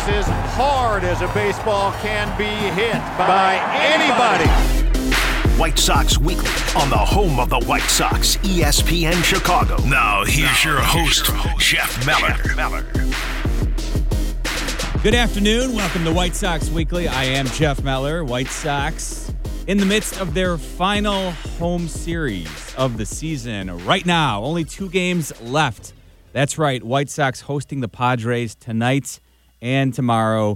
was as hard as a baseball can be hit by anybody. White Sox Weekly on the home of the White Sox, ESPN Chicago. Now, here's your host, Jeff Meller. Good afternoon. Welcome to White Sox Weekly. I am Jeff Meller. White Sox in the midst of their final home series of the season. Right now, only 2 games left. That's right. White Sox hosting the Padres tonight and tomorrow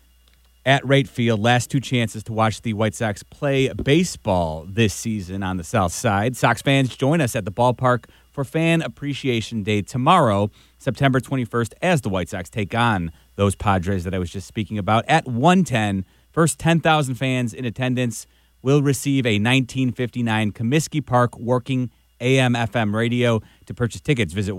at Wright Field. Last 2 chances to watch the White Sox play baseball this season on the South Side. Sox fans, join us at the ballpark for Fan Appreciation Day tomorrow, September 21st, as the White Sox take on those Padres that I was just speaking about at 1:10. First 10,000 fans in attendance will receive a 1959 Comiskey Park working AM/FM radio. To purchase tickets, visit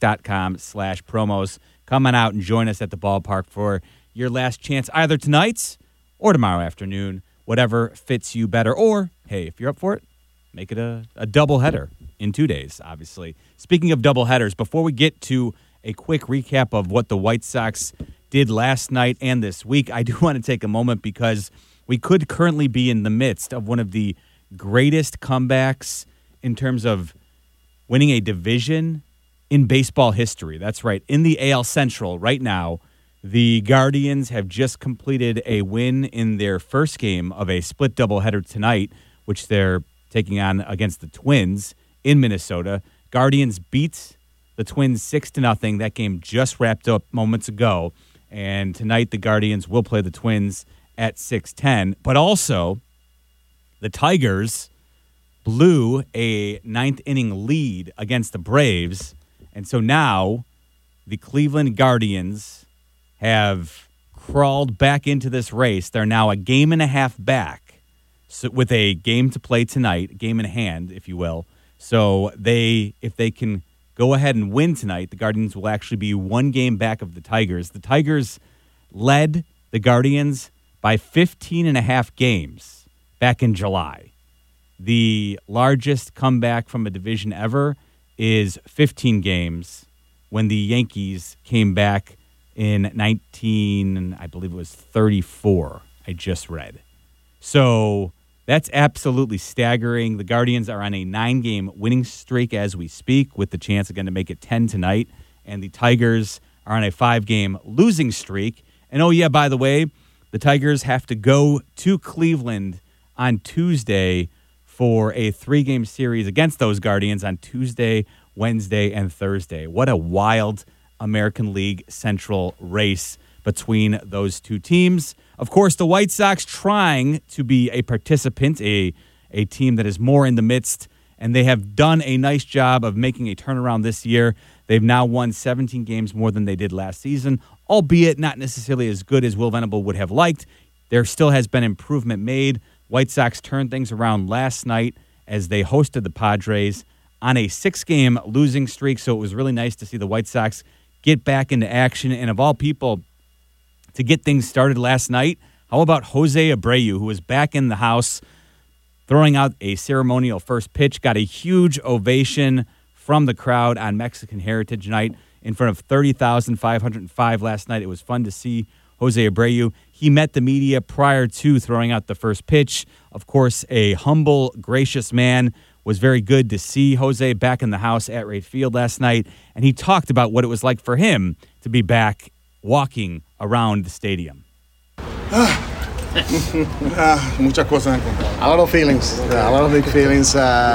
whitesox.com/promos. Come on out and join us at the ballpark for your last chance either tonight or tomorrow afternoon, whatever fits you better. Or, hey, if you're up for it, make it a doubleheader in 2 days, obviously. Speaking of doubleheaders, before we get to a quick recap of what the White Sox did last night and this week, I do want to take a moment because we could currently be in the midst of one of the greatest comebacks in terms of winning a division in baseball history. That's right. In the AL Central right now, the Guardians have just completed a win in their first game of a split doubleheader tonight, which they're taking on against the Twins in Minnesota. Guardians beat the Twins 6-0. That game just wrapped up moments ago. And tonight the Guardians will play the Twins at 6:10. But also, the Tigers blew a 9th inning lead against the Braves. And so now the Cleveland Guardians have crawled back into this race. They're now a game and a half back, so with a game to play tonight, a game in hand, if you will. So if they can go ahead and win tonight, the Guardians will actually be 1 game back of the Tigers. The Tigers led the Guardians by 15 and a half games back in July. The largest comeback from a division ever is 15 games when the Yankees came back in 34, I just read. So that's absolutely staggering. The Guardians are on a 9-game winning streak as we speak, with the chance again to make it 10 tonight. And the Tigers are on a 5-game losing streak. And oh yeah, by the way, the Tigers have to go to Cleveland on Tuesday for a 3-game series against those Guardians on Tuesday, Wednesday, and Thursday. What a wild American League Central race between those 2 teams. Of course, the White Sox trying to be a participant, a team that is more in the midst, and they have done a nice job of making a turnaround this year. They've now won 17 games more than they did last season, albeit not necessarily as good as Will Venable would have liked. There still has been improvement made. White Sox turned things around last night as they hosted the Padres on a 6-game losing streak, so it was really nice to see the White Sox get back into action. And of all people, to get things started last night, how about Jose Abreu, who was back in the house throwing out a ceremonial first pitch, got a huge ovation from the crowd on Mexican Heritage Night in front of 30,505 last night. It was fun to see Jose Abreu. He met the media prior to throwing out the first pitch. Of course, a humble, gracious man. Was very good to see Jose back in the house at Wright Field last night, and he talked about what it was like for him to be back walking around the stadium. Muchas cosas. A lot of feelings, a lot of big feelings.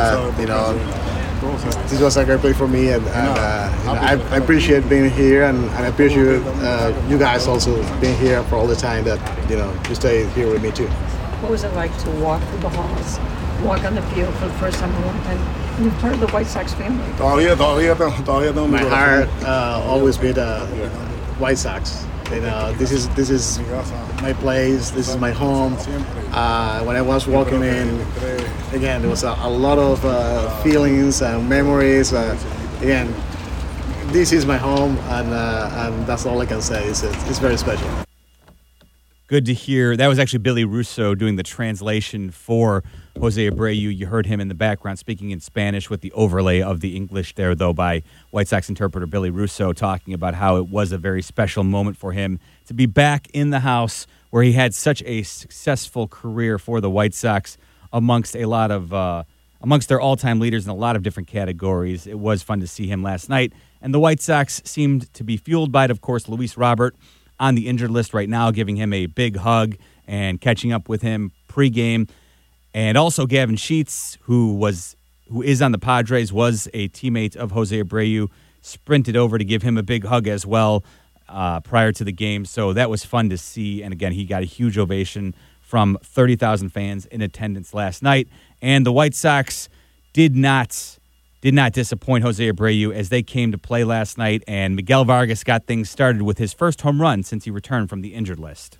This was a great play for me, and I appreciate being here, and I appreciate you guys also being here for all the time that you stay here with me too. What was it like to walk through the halls, walk on the field for the first time in a long time, and you're part of the White Sox family? Todavía tengo My heart always beat White Sox. This is my place. This is my home. When I was walking in, again, there was a lot of feelings and memories. Again, this is my home, and that's all I can say. It's very special. Good to hear. That was actually Billy Russo doing the translation for Jose Abreu. You heard him in the background speaking in Spanish with the overlay of the English there, though, by White Sox interpreter Billy Russo, talking about how it was a very special moment for him to be back in the house where he had such a successful career for the White Sox amongst a lot of amongst their all-time leaders in a lot of different categories. It was fun to see him last night, and the White Sox seemed to be fueled by it. Of course, Luis Robert on the injured list right now, giving him a big hug and catching up with him pregame. And also Gavin Sheets, who is on the Padres, was a teammate of Jose Abreu, sprinted over to give him a big hug as well prior to the game. So that was fun to see. And again, he got a huge ovation from 30,000 fans in attendance last night. And the White Sox did not disappoint Jose Abreu as they came to play last night, and Miguel Vargas got things started with his first home run since he returned from the injured list.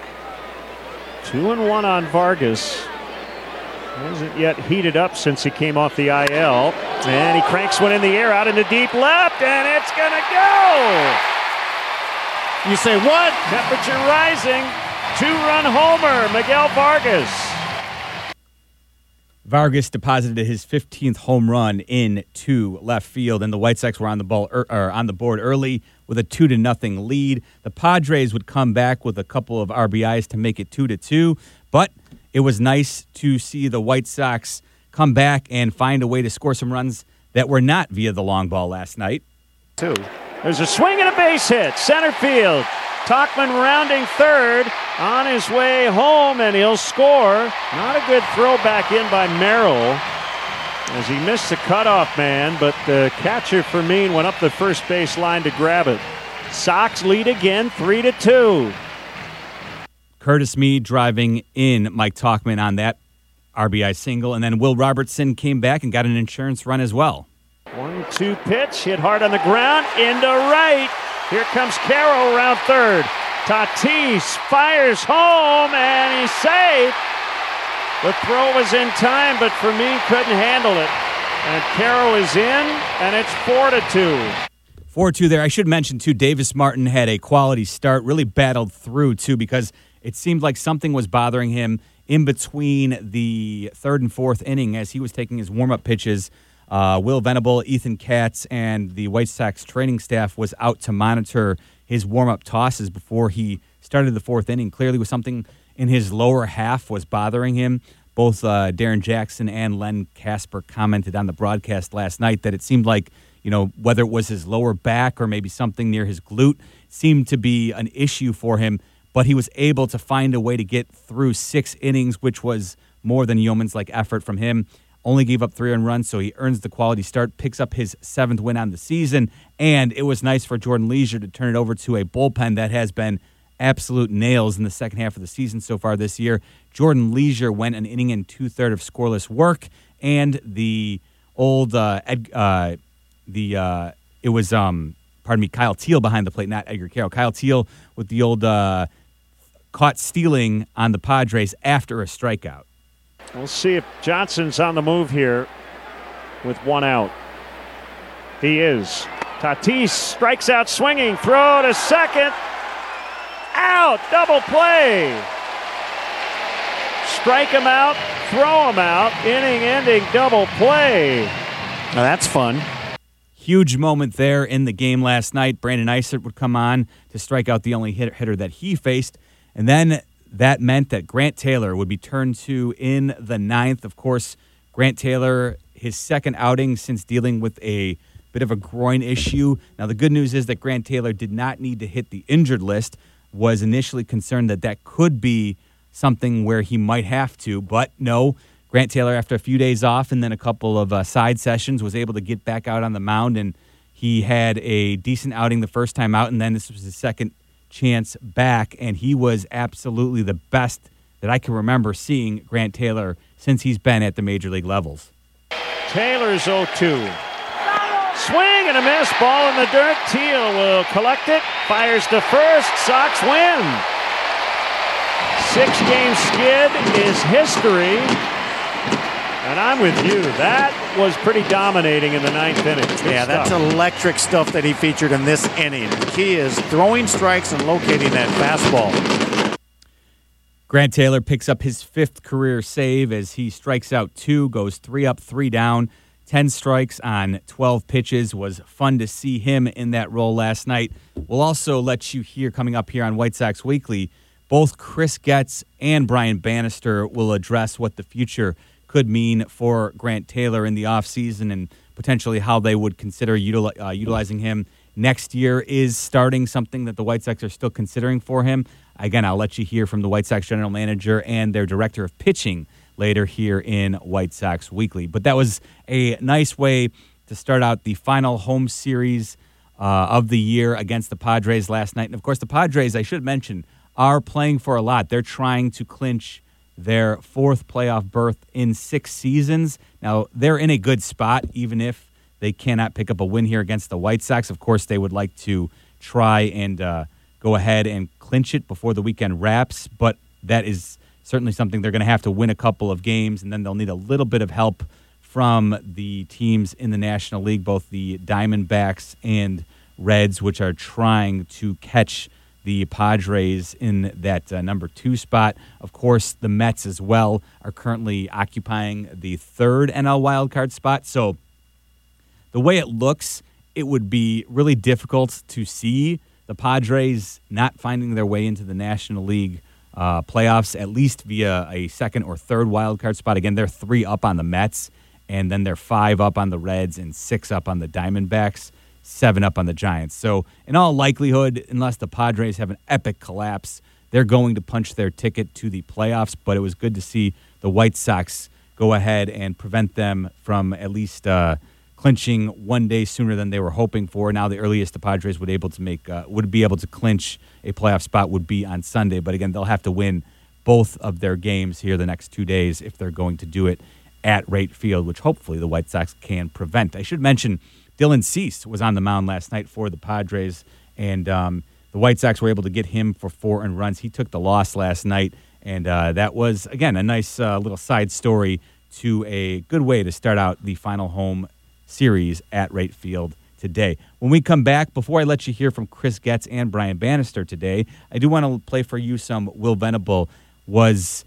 2-1 on Vargas. Hasn't yet heated up since he came off the IL. And he cranks one in the air out into deep left, and it's going to go! You say, what? Temperature rising. 2-run homer, Miguel Vargas. Vargas deposited his 15th home run into left field, and the White Sox were on the board early with a 2-0 lead. The Padres would come back with a couple of RBIs to make it 2-2, but it was nice to see the White Sox come back and find a way to score some runs that were not via the long ball last night. There's a swing and a base hit, center field. Tauchman rounding third, on his way home, and he'll score. Not a good throw back in by Merrill as he missed the cutoff man, but the catcher Fermin went up the first base line to grab it. Sox lead again, 3-2. Curtis Mead driving in Mike Tauchman on that RBI single, and then Will Robertson came back and got an insurance run as well. 1-2 pitch, hit hard on the ground, into right. Here comes Caro around third. Tatis fires home, and he's safe. The throw was in time, but Fermin couldn't handle it. And Caro is in, and it's 4-2. 4-2 there. I should mention, too, Davis Martin had a quality start, really battled through, too, because it seemed like something was bothering him in between the third and fourth inning as he was taking his warm-up pitches. Will Venable, Ethan Katz, and the White Sox training staff was out to monitor his warm-up tosses before he started the fourth inning. Clearly was something in his lower half was bothering him. Both Darren Jackson and Len Casper commented on the broadcast last night that it seemed like, whether it was his lower back or maybe something near his glute, seemed to be an issue for him. But he was able to find a way to get through 6 innings, which was more than yeoman's-like effort from him. Only gave up 3 earned runs, so he earns the quality start, picks up his 7th win on the season, and it was nice for Jordan Leisure to turn it over to a bullpen that has been absolute nails in the second half of the season so far this year. Jordan Leisure went an inning and 2/3 of scoreless work, and the old Kyle Teal behind the plate, not Edgar Caro. Kyle Teal with the old caught stealing on the Padres after a strikeout. We'll see if Johnson's on the move here with 1 out. He is. Tatis strikes out swinging. Throw to second. Out. Double play. Strike him out. Throw him out. Inning-ending double play. Now that's fun. Huge moment there in the game last night. Brandon Isert would come on to strike out the only hitter that he faced. And then that meant that Grant Taylor would be turned to in the 9th. Of course, Grant Taylor, his second outing since dealing with a bit of a groin issue. Now, the good news is that Grant Taylor did not need to hit the injured list, was initially concerned that could be something where he might have to, but no. Grant Taylor, after a few days off and then a couple of side sessions, was able to get back out on the mound, and he had a decent outing the first time out, and then this was his second chance back, and he was absolutely the best that I can remember seeing Grant Taylor since he's been at the major league levels. Taylor's 0-2. Swing and a miss. Ball in the dirt. Teal will collect it. Fires to first. Sox win. 6-game skid is history. And I'm with you. That was pretty dominating in the 9th inning. Yeah, that's electric stuff that he featured in this inning. The key is throwing strikes and locating that fastball. Grant Taylor picks up his 5th career save as he strikes out 2, goes 3 up, 3 down, 10 strikes on 12 pitches. Was fun to see him in that role last night. We'll also let you hear coming up here on White Sox Weekly, both Chris Getz and Brian Bannister will address what the future could mean for Grant Taylor in the offseason and potentially how they would consider utilizing him next year. Is starting something that the White Sox are still considering for him? Again, I'll let you hear from the White Sox general manager and their director of pitching later here in White Sox Weekly. But that was a nice way to start out the final home series of the year against the Padres last night. And, of course, the Padres, I should mention, are playing for a lot. They're trying to clinch their 4th playoff berth in 6 seasons. Now, they're in a good spot, even if they cannot pick up a win here against the White Sox. Of course, they would like to try and go ahead and clinch it before the weekend wraps, but that is certainly something they're going to have to win a couple of games, and then they'll need a little bit of help from the teams in the National League, both the Diamondbacks and Reds, which are trying to catch the Padres in that number 2 spot. Of course, the Mets as well are currently occupying the 3rd NL wildcard spot. So the way it looks, it would be really difficult to see the Padres not finding their way into the National League playoffs, at least via a 2nd or 3rd wildcard spot. Again, they're 3 up on the Mets, and then they're 5 up on the Reds and 6 up on the Diamondbacks, 7 up on the Giants. So in all likelihood, unless the Padres have an epic collapse, they're going to punch their ticket to the playoffs. But it was good to see the White Sox go ahead and prevent them from at least clinching one day sooner than they were hoping for. Now the earliest the Padres would be able to clinch a playoff spot would be on Sunday. But again, they'll have to win both of their games here the next 2 days if they're going to do it at Wright Field, which hopefully the White Sox can prevent. I should mention Dylan Cease was on the mound last night for the Padres, and the White Sox were able to get him for 4 earned runs. He took the loss last night, and that was, again, a nice little side story to a good way to start out the final home series at Wright Field today. When we come back, before I let you hear from Chris Getz and Brian Bannister today, I do want to play for you some Will Venable. Was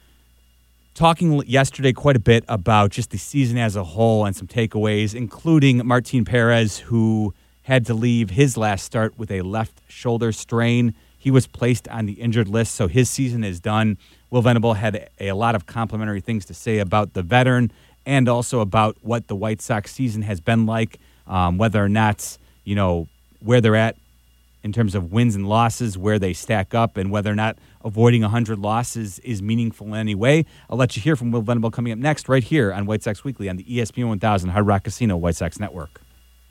talking yesterday quite a bit about just the season as a whole and some takeaways, including Martin Perez, who had to leave his last start with a left shoulder strain. He was placed on the injured list, so his season is done. Will Venable had a lot of complimentary things to say about the veteran and also about what the White Sox season has been like, whether or not, where they're at in terms of wins and losses, where they stack up, and whether or not avoiding 100 losses is meaningful in any way. I'll let you hear from Will Venable coming up next right here on White Sox Weekly on the ESPN 1000 Hard Rock Casino White Sox Network.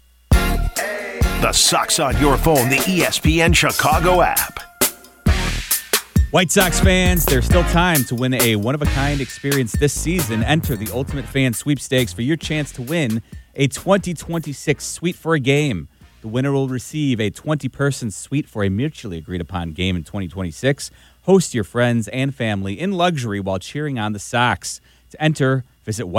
The Sox on your phone, the ESPN Chicago app. White Sox fans, there's still time to win a one-of-a-kind experience this season. Enter the Ultimate Fan Sweepstakes for your chance to win a 2026 suite for a game. The winner will receive a 20-person suite for a mutually agreed-upon game in 2026. Host your friends and family in luxury while cheering on the Sox. To enter, visit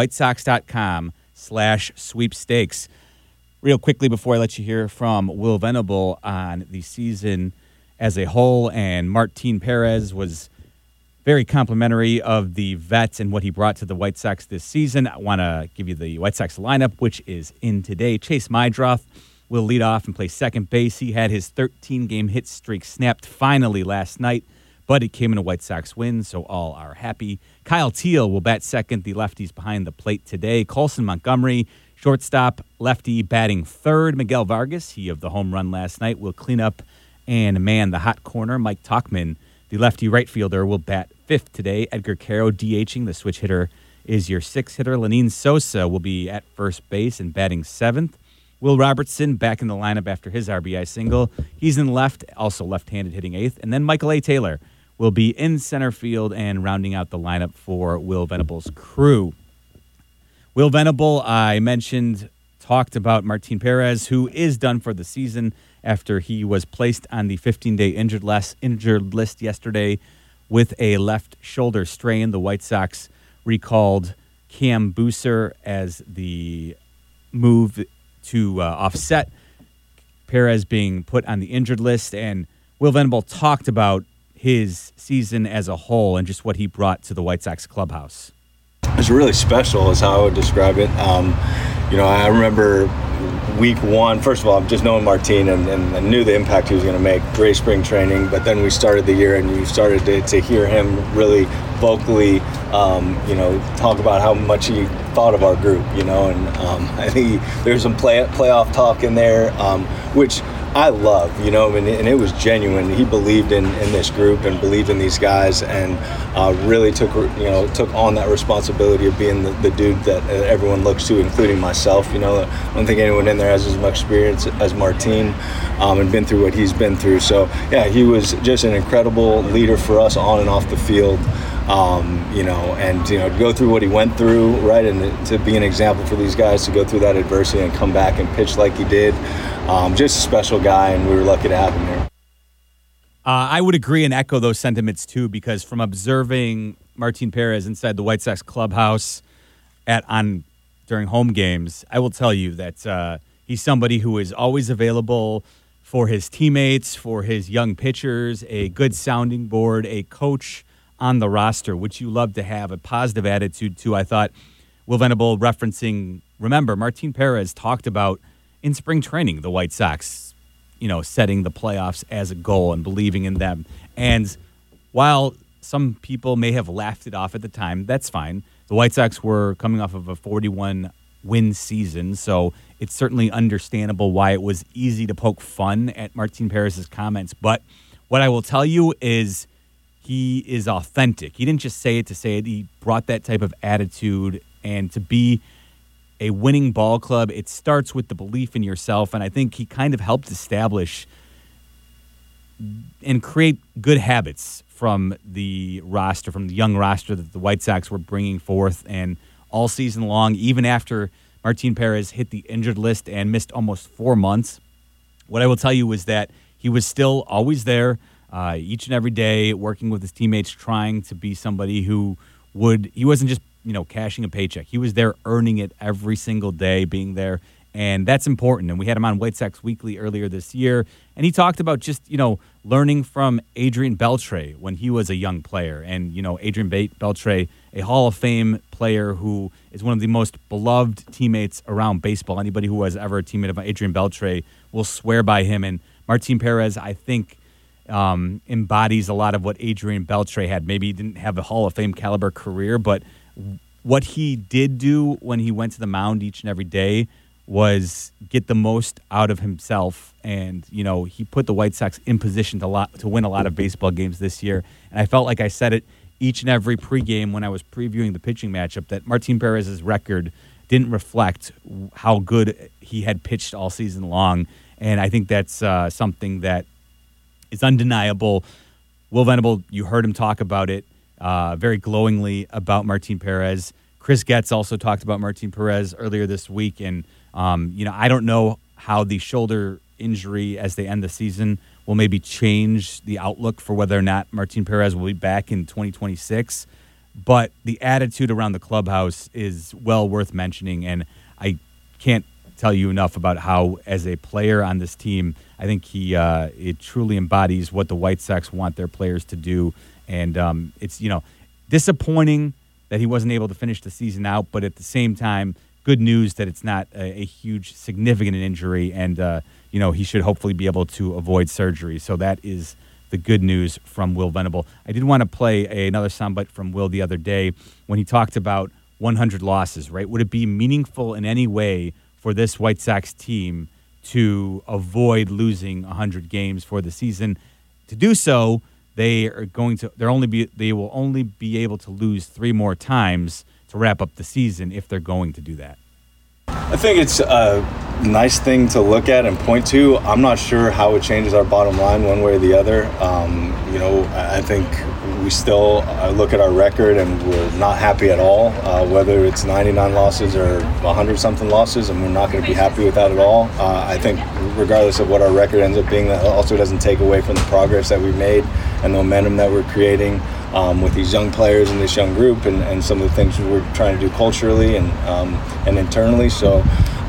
whitesox.com/sweepstakes. Real quickly before I let you hear from Will Venable on the season as a whole, and Martin Perez was very complimentary of the vet and what he brought to the White Sox this season. I want to give you the White Sox lineup, which is in today. Chase Meidroth will lead off and play second base. He had his 13-game hit streak snapped finally last night, but it came in a White Sox win, so all are happy. Kyle Teal will bat second, the lefties behind the plate today. Colson Montgomery, shortstop, lefty, batting third. Miguel Vargas, he of the home run last night, will clean up and man the hot corner. Mike Tauchman, the lefty right fielder, will bat fifth today. Edgar Caro DHing. The switch hitter is your sixth hitter. Lenyn Sosa will be at first base and batting seventh. Will Robertson back in the lineup after his RBI single. He's in left, also left-handed, hitting eighth. And then Michael A. Taylor will be in center field and rounding out the lineup for Will Venable's crew. Will Venable, I mentioned, talked about Martin Perez, who is done for the season after he was placed on the 15-day injured list yesterday with a left shoulder strain. The White Sox recalled Cam Booser as the move to offset Perez being put on the injured list. And Will Venable talked about his season as a whole and just what he brought to the White Sox clubhouse? It's really special is how I would describe it. I remember week one, first of all, just knowing Martin and knew the impact he was going to make, great spring training, but then we started the year and you started to hear him really vocally, talk about how much he thought of our group, and I think there's some playoff talk in there, which I love, and it was genuine. He believed in this group and believed in these guys, and really took on that responsibility of being the dude that everyone looks to, including myself. I don't think anyone in there has as much experience as Martin, and been through what he's been through. So yeah, he was just an incredible leader for us on and off the field. To go through what he went through, right, and to be an example for these guys to go through that adversity and come back and pitch like he did. Just a special guy, and we were lucky to have him here. I would agree and echo those sentiments too, because from observing Martin Perez inside the White Sox clubhouse during home games, I will tell you that he's somebody who is always available for his teammates, for his young pitchers, a good sounding board, a coach on the roster, which you love to have, a positive attitude to. I thought Will Venable referencing, remember, Martin Perez talked about in spring training the White Sox, setting the playoffs as a goal and believing in them. And while some people may have laughed it off at the time, that's fine. The White Sox were coming off of a 41-win season, so it's certainly understandable why it was easy to poke fun at Martin Perez's comments. But what I will tell you is he is authentic. He didn't just say it to say it. He brought that type of attitude, and to be a winning ball club, it starts with the belief in yourself, and I think he kind of helped establish and create good habits from the roster, from the young roster that the White Sox were bringing forth, and all season long, even after Martin Perez hit the injured list and missed almost 4 months, what I will tell you is that he was still always there, each and every day, working with his teammates, trying to be somebody who he wasn't just cashing a paycheck. He was there earning it every single day, being there, and that's important. And we had him on White Sox Weekly earlier this year, and he talked about just, learning from Adrian Beltre when he was a young player. And, Adrian Beltre, a Hall of Fame player who is one of the most beloved teammates around baseball. Anybody who has ever a teammate of Adrian Beltre will swear by him. And Martin Perez, I think, embodies a lot of what Adrian Beltre had. Maybe he didn't have a Hall of Fame caliber career, but what he did do when he went to the mound each and every day was get the most out of himself. And, he put the White Sox in position to win a lot of baseball games this year. And I felt like I said it each and every pregame when I was previewing the pitching matchup, that Martin Perez's record didn't reflect how good he had pitched all season long. And I think that's something that is undeniable. Will Venable, you heard him talk about it very glowingly about Martin Perez. Chris Getz also talked about Martin Perez earlier this week. And, I don't know how the shoulder injury as they end the season will maybe change the outlook for whether or not Martin Perez will be back in 2026. But the attitude around the clubhouse is well worth mentioning. And I can't tell you enough about how, as a player on this team, I think it truly embodies what the White Sox want their players to do. And it's, disappointing that he wasn't able to finish the season out, but at the same time, good news that it's not a huge, significant injury, and, he should hopefully be able to avoid surgery. So that is the good news from Will Venable. I did want to play another soundbite from Will the other day when he talked about 100 losses, right? Would it be meaningful in any way for this White Sox team to avoid losing 100 games for the season? To do so, they will only be able to lose 3 more times to wrap up the season if they're going to do that. I think it's a nice thing to look at and point to. I'm not sure how it changes our bottom line one way or the other. I think we still look at our record and we're not happy at all, whether it's 99 losses or 100-something losses, and we're not going to be happy with that at all. I think regardless of what our record ends up being, that also doesn't take away from the progress that we've made and the momentum that we're creating with these young players and this young group, and some of the things we're trying to do culturally and internally. So,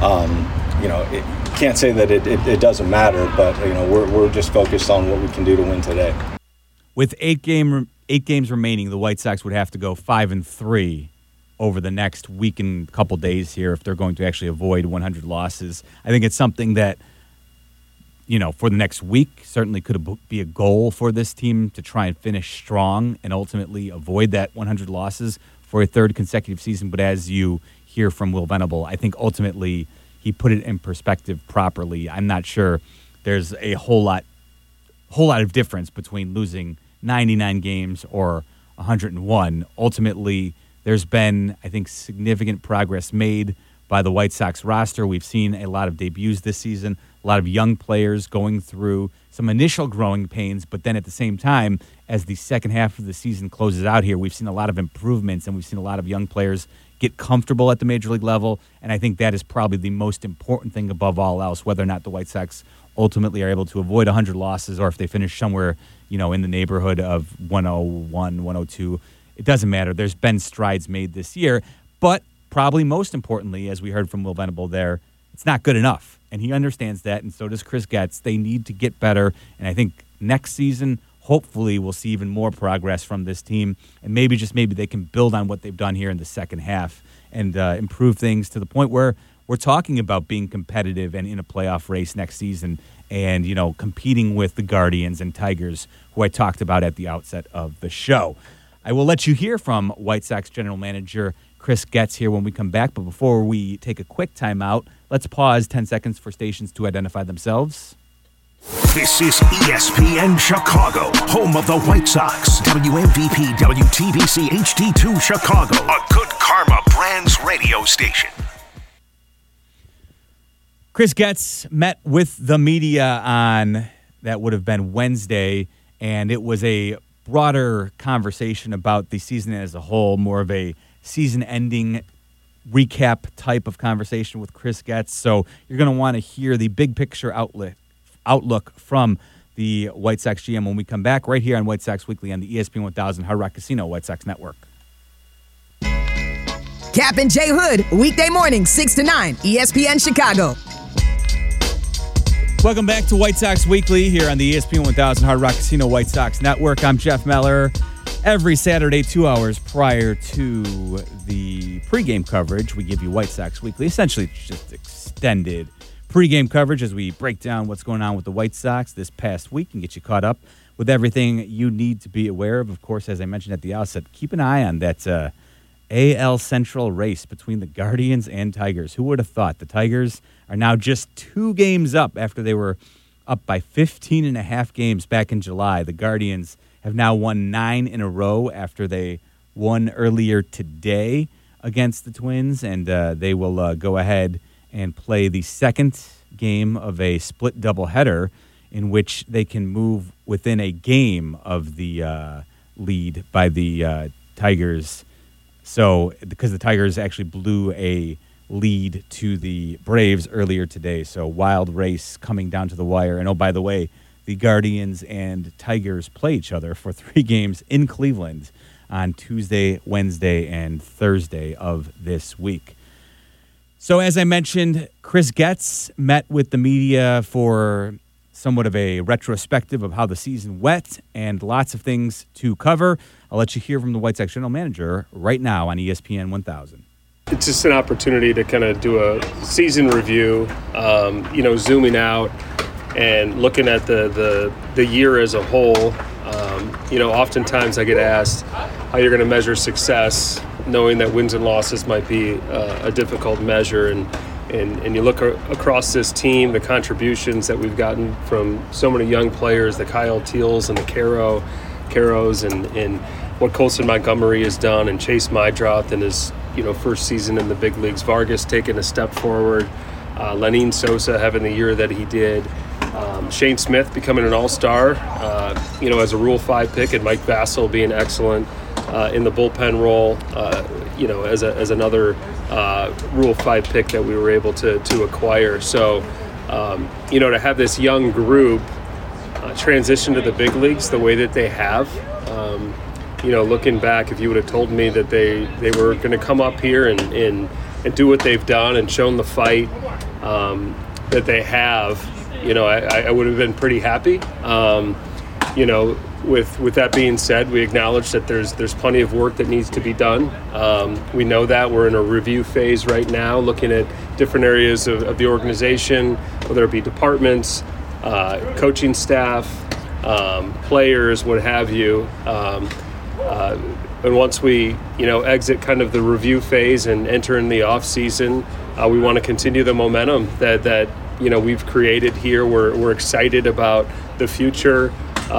can't say that it doesn't matter, but we're just focused on what we can do to win today. With 8 games remaining, the White Sox would have to go 5-3 over the next week and couple days here if they're going to actually avoid 100 losses. I think it's something that, for the next week, certainly could be a goal for this team to try and finish strong and ultimately avoid that 100 losses for a third consecutive season. But as you hear from Will Venable, I think ultimately he put it in perspective properly. I'm not sure there's a whole lot of difference between losing 99 games or 101. Ultimately, there's been, I think, significant progress made by the White Sox roster. We've seen a lot of debuts this season, a lot of young players going through some initial growing pains, but then at the same time, as the second half of the season closes out here, we've seen a lot of improvements and we've seen a lot of young players get comfortable at the major league level, and I think that is probably the most important thing above all else, whether or not the White Sox ultimately are able to avoid 100 losses or if they finish somewhere, in the neighborhood of 101, 102. It doesn't matter. There's been strides made this year, but probably most importantly, as we heard from Will Venable there, it's not good enough, and he understands that, and so does Chris Getz. They need to get better, and I think next season, hopefully, we'll see even more progress from this team, and maybe they can build on what they've done here in the second half and improve things to the point where we're talking about being competitive and in a playoff race next season and, competing with the Guardians and Tigers, who I talked about at the outset of the show. I will let you hear from White Sox general manager Chris Getz here when we come back, but before we take a quick timeout, let's pause 10 seconds for stations to identify themselves. This is ESPN Chicago, home of the White Sox. WMVP WTBC HD2 Chicago, a Good Karma Brands radio station. Chris Getz met with the media on, that would have been Wednesday, and it was a broader conversation about the season as a whole, more of a season-ending recap type of conversation with Chris Getz. So you're going to want to hear the big picture outlook from the White Sox GM when we come back right here on White Sox Weekly on the ESPN 1000 Hard Rock Casino White Sox Network. Cap and J Hood, weekday morning, 6 to 9, ESPN Chicago. Welcome back to White Sox Weekly here on the ESPN 1000 Hard Rock Casino White Sox Network. I'm Jeff Meller. Every Saturday, 2 hours prior to the pregame coverage, we give you White Sox Weekly. Essentially, it's just extended pregame coverage as we break down what's going on with the White Sox this past week and get you caught up with everything you need to be aware of. Of course, as I mentioned at the outset, keep an eye on that AL Central race between the Guardians and Tigers. Who would have thought? The Tigers are now just 2 games up after they were up by 15.5 games back in July. The Guardians have now won 9 in a row after they won earlier today against the Twins, and they will go ahead and play the second game of a split doubleheader in which they can move within a game of the lead by the Tigers. So, because the Tigers actually blew a lead to the Braves earlier today. So, wild race coming down to the wire. And, oh, by the way, the Guardians and Tigers play each other for 3 games in Cleveland on Tuesday, Wednesday, and Thursday of this week. So, as I mentioned, Chris Getz met with the media for somewhat of a retrospective of how the season went and lots of things to cover. I'll let you hear from the White Sox general manager right now on ESPN 1000. It's just an opportunity to kind of do a season review, zooming out and looking at the year as a whole. Oftentimes I get asked how you're going to measure success, knowing that wins and losses might be a difficult measure. And you look across this team, the contributions that we've gotten from so many young players, the Kyle Teals and the Caros, and what Colson Montgomery has done, and Chase Mydroth in his first season in the big leagues. Vargas taking a step forward, Lenyn Sosa having the year that he did, Shane Smith becoming an all-star, as a Rule 5 pick, and Mike Vasil being excellent in the bullpen role, as another Rule 5 pick that we were able to acquire. So, to have this young group transition to the big leagues the way that they have, looking back, if you would have told me that they were going to come up here and do what they've done and shown the fight that they have, I would have been pretty happy. with that being said, we acknowledge that there's plenty of work that needs to be done. We know that we're in a review phase right now, looking at different areas of the organization, whether it be departments, coaching staff, players, what have you. And once we, exit kind of the review phase and enter in the off season, we want to continue the momentum that we've created here. We're excited about the future.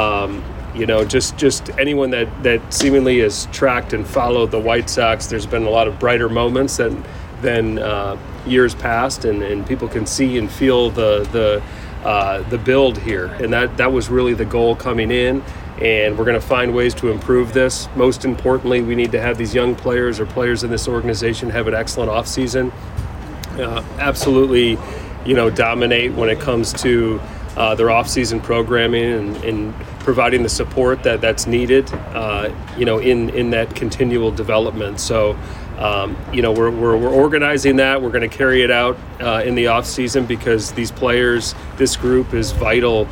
Just anyone that seemingly has tracked and followed the White Sox, there's been a lot of brighter moments than years past, and people can see and feel the build here, and that was really the goal coming in. And we're going to find ways to improve this. Most importantly, we need to have these young players or players in this organization have an excellent offseason. Absolutely, dominate when it comes to their off-season programming and providing the support that's needed, in that continual development. So, we're organizing that. We're going to carry it out in the off-season because these players, this group is vital,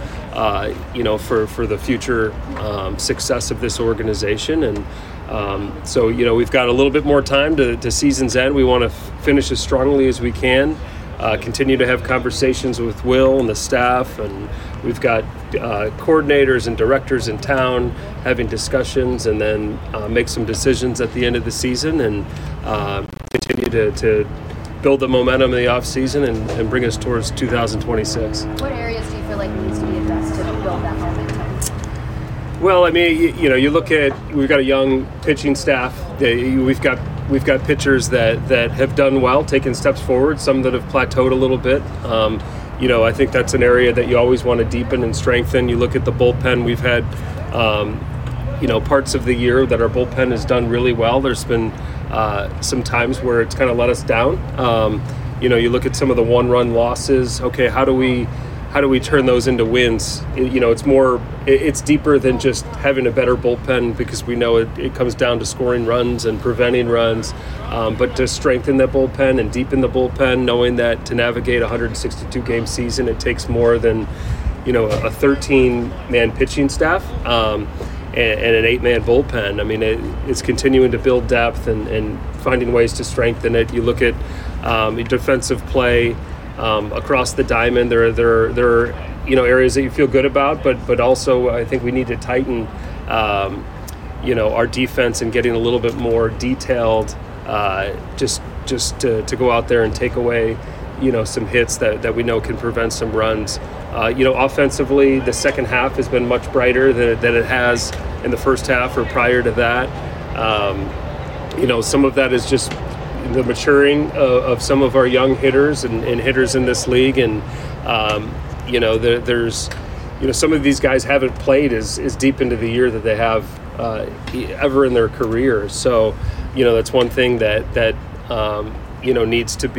for the future success of this organization. And so, we've got a little bit more time to season's end. We want to finish as strongly as we can. Continue to have conversations with Will and the staff, and we've got coordinators and directors in town having discussions, and then make some decisions at the end of the season, and continue to build the momentum in the off season and bring us towards 2026. What areas do you feel like needs to be addressed to build that momentum? Well, I mean, you look at, we've got a young pitching staff. We've got pitchers that have done well, taken steps forward, some that have plateaued a little bit. I think that's an area that you always want to deepen and strengthen. You look at the bullpen, we've had, parts of the year that our bullpen has done really well. There's been some times where it's kind of let us down. You look at some of the one-run losses. Okay, how do we turn those into wins? It's deeper than just having a better bullpen, because we know it comes down to scoring runs and preventing runs, but to strengthen that bullpen and deepen the bullpen, knowing that to navigate a 162 game season, it takes more than, a 13-man pitching staff, and an 8-man bullpen. I mean, it's continuing to build depth and finding ways to strengthen it. You look at defensive play, across the diamond, there are areas that you feel good about, but also I think we need to tighten our defense and getting a little bit more detailed, just to go out there and take away some hits that we know can prevent some runs. Offensively, the second half has been much brighter than it has in the first half or prior to that. Some of that is just the maturing of some of our young hitters and hitters in this league, and there's some of these guys haven't played as deep into the year that they have ever in their careers. So that's one thing that needs to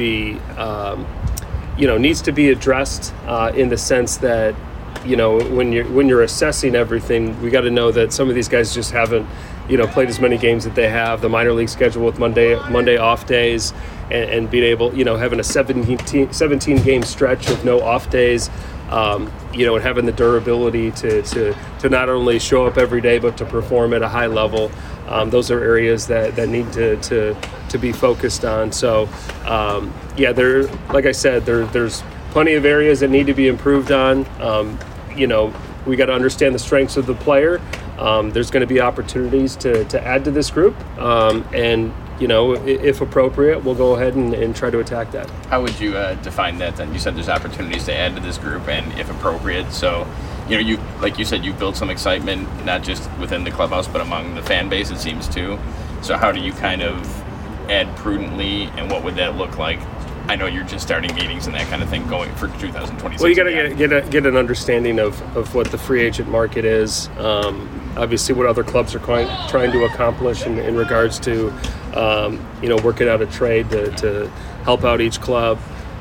be addressed in the sense that when you're assessing everything, we got to know that some of these guys just haven't played as many games that they have. The minor league schedule with Monday off days, and being able, having a 17 game stretch of no off days, and having the durability to not only show up every day, but to perform at a high level. Those are areas that need to be focused on. So, like I said, there's plenty of areas that need to be improved on. We got to understand the strengths of the player. There's going to be opportunities to add to this group, and if appropriate, we'll go ahead and try to attack that. How would you define that then? You said there's opportunities to add to this group, and if appropriate. So, like you said, you've built some excitement, not just within the clubhouse, but among the fan base, it seems too. So how do you kind of add prudently, and what would that look like? I know you're just starting meetings and that kind of thing going for 2026. Well, you got to get an understanding of what the free agent market is. Obviously, what other clubs are trying to accomplish in regards to, working out a trade to help out each club.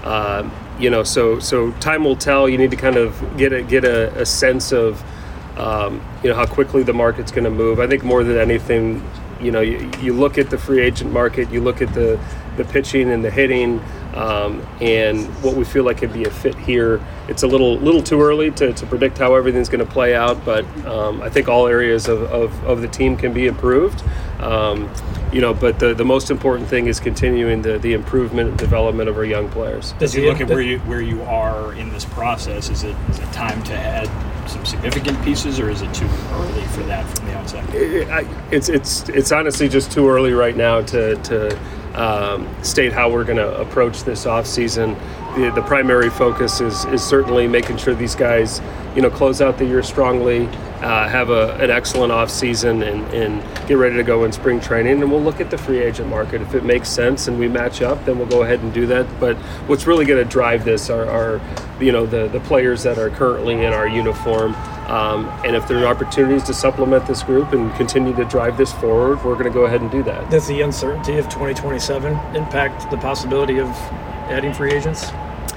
So time will tell. You need to kind of get a sense of, how quickly the market's going to move. I think more than anything, you look at the free agent market, you look at the pitching and the hitting. and what we feel like could be a fit here. It's a little too early to predict how everything's going to play out, but I think all areas of the team can be improved. But the most important thing is continuing the improvement and development of our young players. As you look at where you are in this process, is it time to add some significant pieces, or is it too early for that from the outside? It's honestly just too early right now to state how we're going to approach this off season. The primary focus is certainly making sure these guys, close out the year strongly, have an excellent off season, and get ready to go in spring training. And we'll look at the free agent market. If it makes sense and we match up, then we'll go ahead and do that. But what's really going to drive this are the players that are currently in our uniform. And if there are opportunities to supplement this group and continue to drive this forward, we're going to go ahead and do that. Does the uncertainty of 2027 impact the possibility of adding free agents?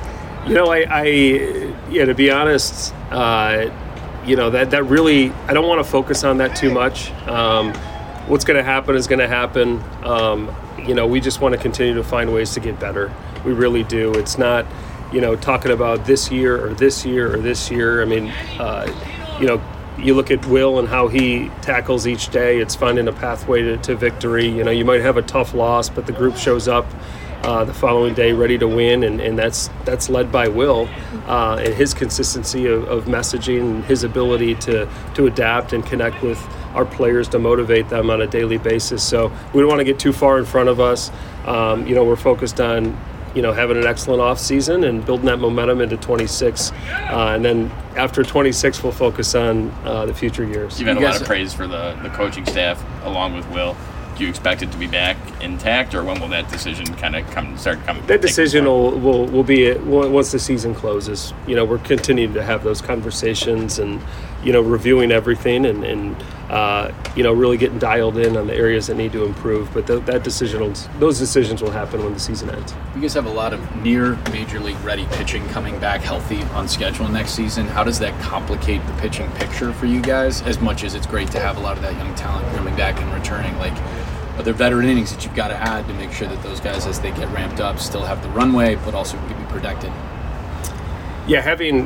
To be honest, that really, I don't want to focus on that too much. What's going to happen is going to happen. We just want to continue to find ways to get better. We really do. It's not, talking about this year or this year or this year. I mean, you look at Will and how he tackles each day. It's finding a pathway to victory. You might have a tough loss, but the group shows up the following day ready to win, and that's led by Will and his consistency of messaging and his ability to adapt and connect with our players to motivate them on a daily basis. So we don't want to get too far in front of us. We're focused on having an excellent off season and building that momentum into 26, and then after 26 we'll focus on the future years. You've had a lot of praise for the coaching staff along with Will. Do you expect it to be back intact, or when will that decision kind of start coming? That decision will be once the season closes. We're continuing to have those conversations and reviewing everything and really getting dialed in on the areas that need to improve. But those decisions will happen when the season ends. You guys have a lot of near major league ready pitching coming back healthy on schedule next season. How does that complicate the pitching picture for you guys? As much as it's great to have a lot of that young talent coming back and returning, are there veteran innings that you've got to add to make sure that those guys, as they get ramped up, still have the runway, but also can be protected? Yeah, having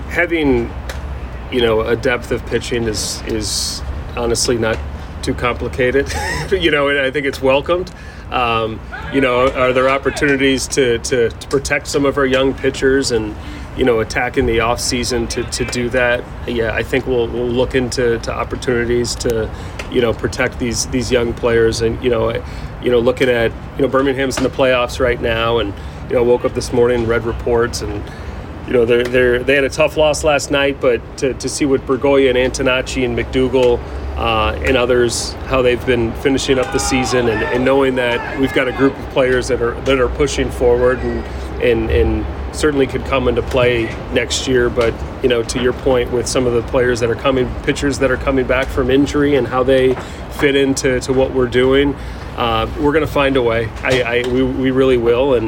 a depth of pitching is honestly not too complicated. And I think it's welcomed. Are there opportunities to protect some of our young pitchers and attack in the off season to do that? Yeah, I think we'll look into opportunities to protect these young players, and looking at Birmingham's in the playoffs right now, and woke up this morning and read reports, and they had a tough loss last night, but to see what Bergoglio and Antonacci and McDougal and others, how they've been finishing up the season, and knowing that we've got a group of players that are pushing forward and certainly could come into play next year. But to your point, with some of the players that are pitchers that are coming back from injury and how they fit into what we're doing, we're going to find a way. We really will, and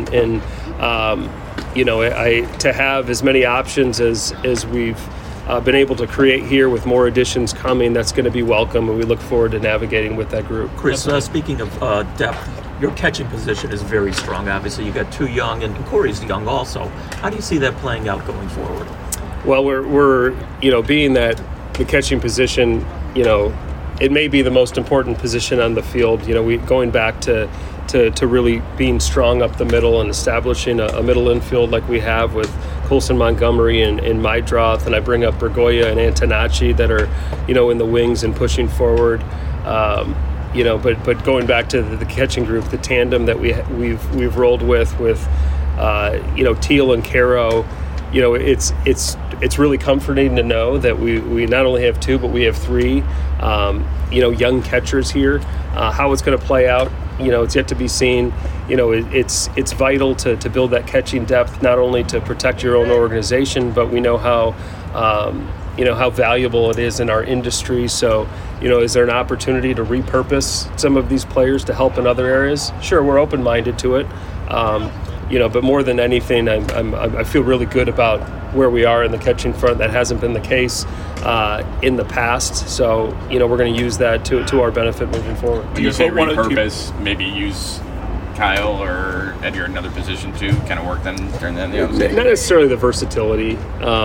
to have as many options as we've been able to create here with more additions coming, that's going to be welcome, and we look forward to navigating with that group. Chris, speaking of depth, your catching position is very strong. Obviously, you got two young, and Corey's young also. How do you see that playing out going forward? Well, we're being that the catching position, it may be the most important position on the field. We going back to really being strong up the middle and establishing a middle infield like we have with Colson Montgomery and Meidroth, and I bring up Bergoglio and Antonacci that are, in the wings and pushing forward. But going back to the catching group, the tandem that we've rolled with Teal and Caro, it's really comforting to know that we not only have two, but we have three, young catchers here. How it's going to play out, it's yet to be seen. It's vital to build that catching depth, not only to protect your own organization, but we know how valuable it is in our industry. So, is there an opportunity to repurpose some of these players to help in other areas? Sure, we're open-minded to it. But more than anything, I feel really good about where we are in the catching front. That hasn't been the case in the past. So, we're going to use that to our benefit moving forward. When you say repurpose, maybe use Kyle or at your another position too, kind of work them during that? Not necessarily the versatility.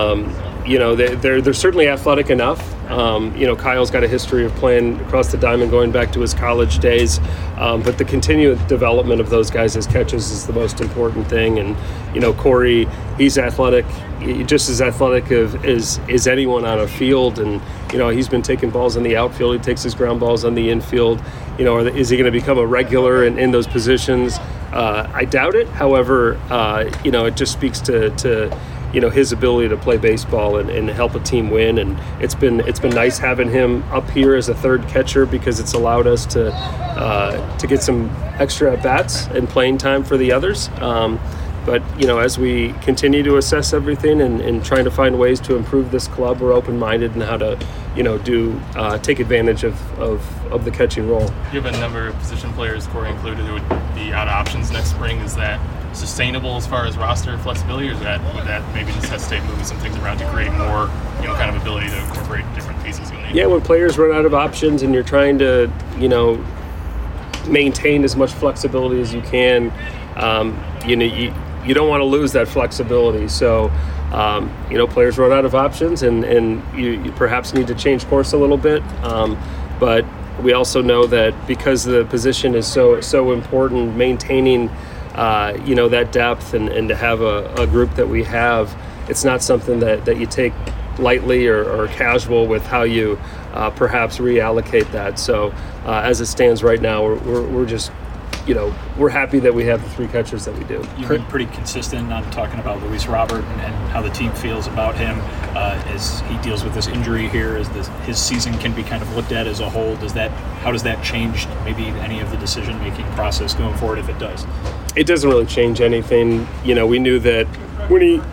They're certainly athletic enough. Kyle's got a history of playing across the diamond going back to his college days. But the continued development of those guys as catches is the most important thing. And, Corey, he's athletic, just as athletic as anyone on a field. And, he's been taking balls in the outfield. He takes his ground balls on the infield. Is he going to become a regular in those positions? I doubt it. However, it just speaks to his ability to play baseball and help a team win. And it's been nice having him up here as a third catcher because it's allowed us to get some extra at bats and playing time for the others. But as we continue to assess everything and trying to find ways to improve this club, we're open-minded in how to take advantage of the catching role. You have a number of position players, Corey included, who would be out of options next spring. Is that sustainable as far as roster flexibility, or would that maybe necessitate moving some things around to create more, kind of ability to incorporate different pieces when they? Yeah, when players run out of options and you're trying to, maintain as much flexibility as you can, you don't want to lose that flexibility. So, players run out of options, and you perhaps need to change course a little bit. But we also know that because the position is so important, maintaining that depth and to have a group that we have, it's not something that you take lightly or casual with how you perhaps reallocate that. So as it stands right now, we're just, we're happy that we have the three catchers that we do. You've been pretty consistent on talking about Luis Robert and how the team feels about him as he deals with this injury here, as his season can be kind of looked at as a whole. How does that change maybe any of the decision-making process going forward, if it does? It doesn't really change anything. We knew that when he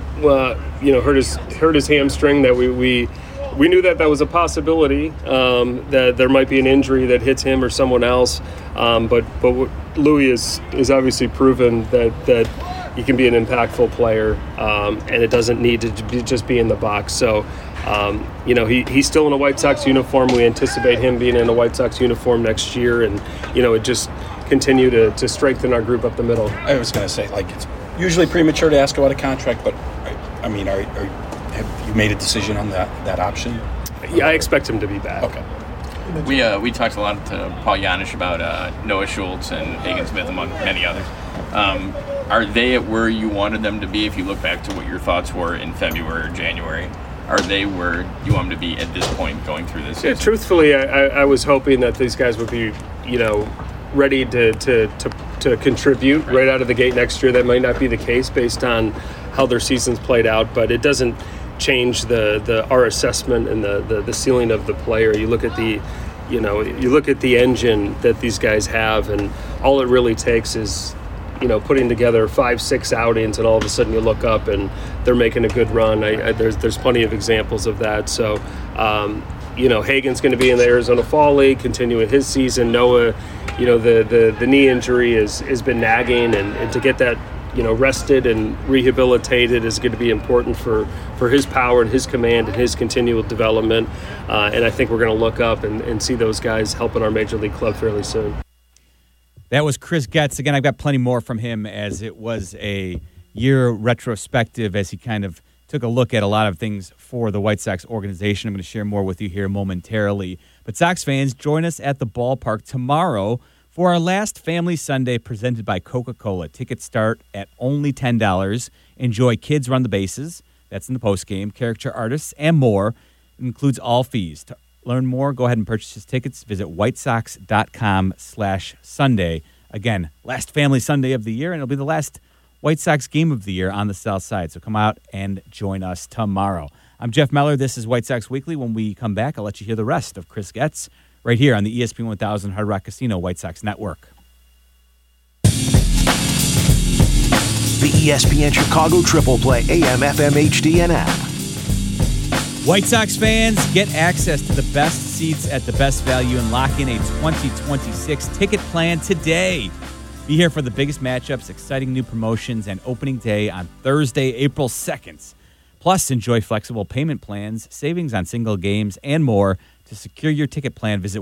hurt his hamstring, that we knew that was a possibility, that there might be an injury that hits him or someone else. But Louis is obviously proven that he can be an impactful player, and it doesn't need to just be in the box. So, he's still in a White Sox uniform. We anticipate him being in a White Sox uniform next year, and it just continue to strengthen our group up the middle. I was going to say, it's usually premature to ask about a contract, but have you made a decision on that option? Yeah, I expect him to be back. Okay. We talked a lot to Paul Janisch about Noah Schultz and Hagen Smith, among many others. Are they at where you wanted them to be? If you look back to what your thoughts were in February or January, are they where you want them to be at this point going through this season? Yeah, truthfully, I was hoping that these guys would be, ready to contribute right out of the gate next year. That might not be the case based on how their seasons played out, but it doesn't change our assessment and the ceiling of the player. You look at the engine that these guys have, and all it really takes is putting together 5-6 outings, and all of a sudden you look up and they're making a good run. There's plenty of examples of that. So Hagen's going to be in the Arizona Fall League continuing his season. Noah, the knee injury has been nagging, and to get that rested and rehabilitated is going to be important for his power and his command and his continual development. And I think we're going to look up and see those guys helping our major league club fairly soon. That was Chris Getz. Again, I've got plenty more from him, as it was a year retrospective as he kind of took a look at a lot of things for the White Sox organization. I'm going to share more with you here momentarily. But Sox fans, join us at the ballpark tomorrow for our last Family Sunday presented by Coca-Cola. Tickets start at only $10. Enjoy Kids Run the Bases. That's in the postgame. Caricature artists and more. It includes all fees. To learn more, go ahead and purchase his tickets. Visit whitesox.com/Sunday. Again, last Family Sunday of the year, and it'll be the last White Sox game of the year on the South Side. So come out and join us tomorrow. I'm Jeff Meller. This is White Sox Weekly. When we come back, I'll let you hear the rest of Chris Getz right here on the ESPN 1000 Hard Rock Casino White Sox Network. The ESPN Chicago Triple Play AM, FM, HD, and app. White Sox fans, get access to the best seats at the best value and lock in a 2026 ticket plan today. Be here for the biggest matchups, exciting new promotions, and opening day on Thursday, April 2nd. Plus, enjoy flexible payment plans, savings on single games, and more To secure your ticket plan, visit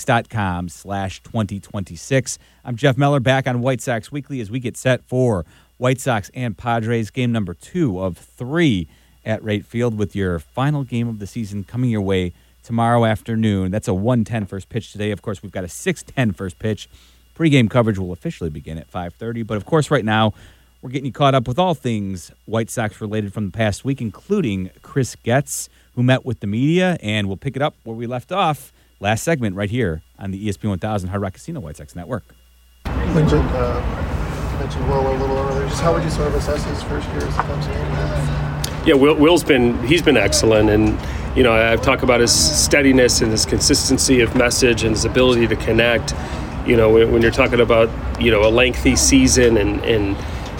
whitesox.com/2026. I'm Jeff Meller, back on White Sox Weekly as we get set for White Sox and Padres, game number 2 of 3 at Wright Field, with your final game of the season coming your way tomorrow afternoon. That's a 1:10 first pitch today. Of course, we've got a 6:10 first pitch. Pre-game coverage will officially begin at 5:30. But, of course, right now, we're getting you caught up with all things White Sox related from the past week, including Chris Getz, who met with the media, and we'll pick it up where we left off last segment right here on the ESPN 1000 Hard Rock Casino White Sox Network. Mentioned Will a little earlier. Just how would you sort of assess his first year as a Cubs fan? Yeah, Will's been excellent, and I've talked about his steadiness and his consistency of message and his ability to connect. When you're talking about a lengthy season and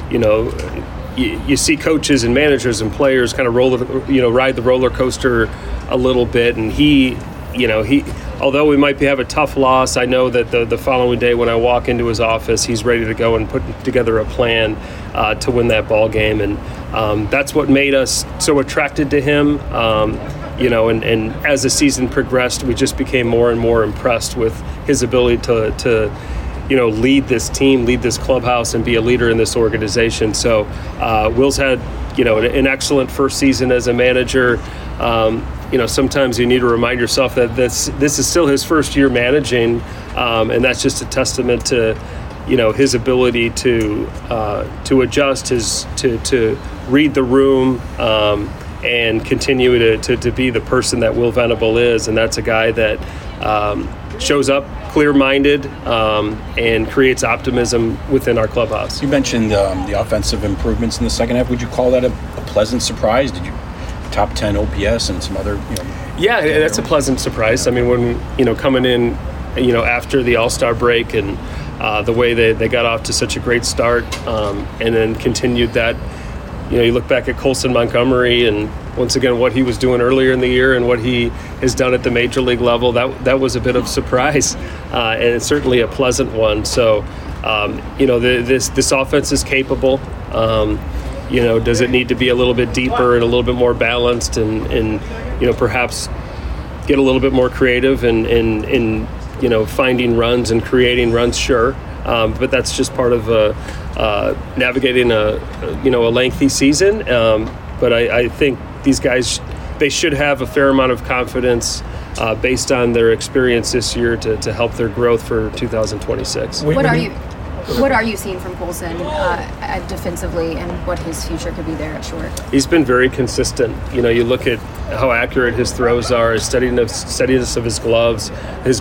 you see coaches and managers and players kind of ride the roller coaster a little bit, and he although we might have a tough loss, I know that the following day when I walk into his office, he's ready to go and put together a plan to win that ball game, and that's what made us so attracted to him. And as the season progressed, we just became more and more impressed with his ability to lead this team, lead this clubhouse, and be a leader in this organization. So Will's had, an excellent first season as a manager. Sometimes you need to remind yourself that this is still his first year managing, and that's just a testament to, his ability to adjust, to read the room, and continue to be the person that Will Venable is. And that's a guy that shows up clear-minded and creates optimism within our clubhouse. You mentioned the offensive improvements in the second half. Would you call that a pleasant surprise? Did you top 10 OPS and some other, Yeah, that's a pleasant surprise. I mean, when, coming in, after the All-Star break and the way they got off to such a great start, and then continued that. You look back at Colson Montgomery and once again what he was doing earlier in the year and what he has done at the major league level. That was a bit of a surprise, and it's certainly a pleasant one. So, this offense is capable. Does it need to be a little bit deeper and a little bit more balanced, and perhaps get a little bit more creative in finding runs and creating runs? Sure. But that's just part of navigating a lengthy season. But I think these guys, they should have a fair amount of confidence based on their experience this year to help their growth for 2026. What are you seeing from Colson defensively, and what his future could be there at short? He's been very consistent. You look at how accurate his throws are, his steadiness of his glove.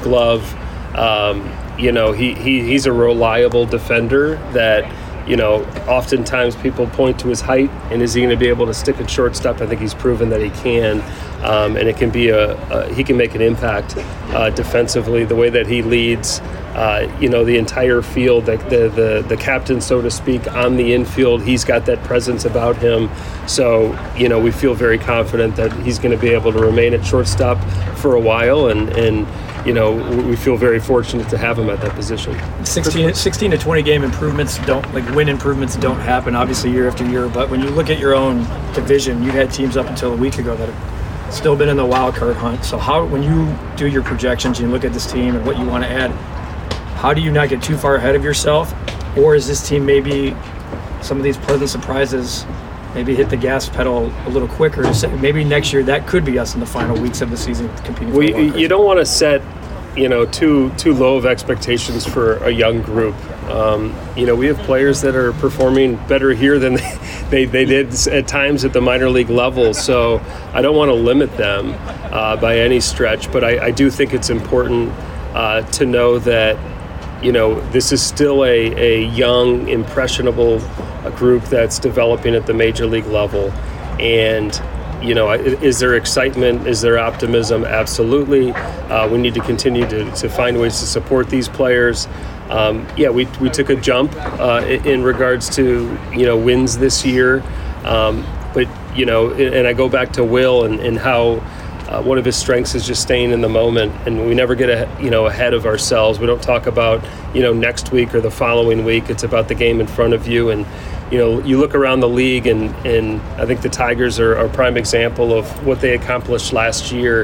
He's a reliable defender that, oftentimes people point to his height, and is he going to be able to stick at shortstop? I think he's proven that he can, and it can be he can make an impact defensively. The way that he leads, the entire field, the captain, so to speak, on the infield, he's got that presence about him. So, we feel very confident that he's going to be able to remain at shortstop for a while, and we feel very fortunate to have him at that position. 16 to 20 game improvements win improvements don't happen obviously year after year, but when you look at your own division, you had teams up until a week ago that have still been in the wild card hunt. So when you do your projections, you look at this team and what you want to add, how do you not get too far ahead of yourself? Or is this team maybe some of these pleasant surprises, maybe hit the gas pedal a little quicker to say maybe next year that could be us in the final weeks of the season competing for you don't want to set too low of expectations for a young group. We have players that are performing better here than they did at times at the minor league level, so I don't want to limit them by any stretch, but I do think it's important to know that this is still a young, impressionable group that's developing at the major league level. And, is there excitement? Is there optimism? Absolutely. We need to continue to find ways to support these players. We took a jump in regards to, wins this year. But, and I go back to Will and how one of his strengths is just staying in the moment, and we never get ahead of ourselves. We don't talk about next week or the following week. It's about the game in front of you. And you look around the league, and I think the Tigers are a prime example of what they accomplished last year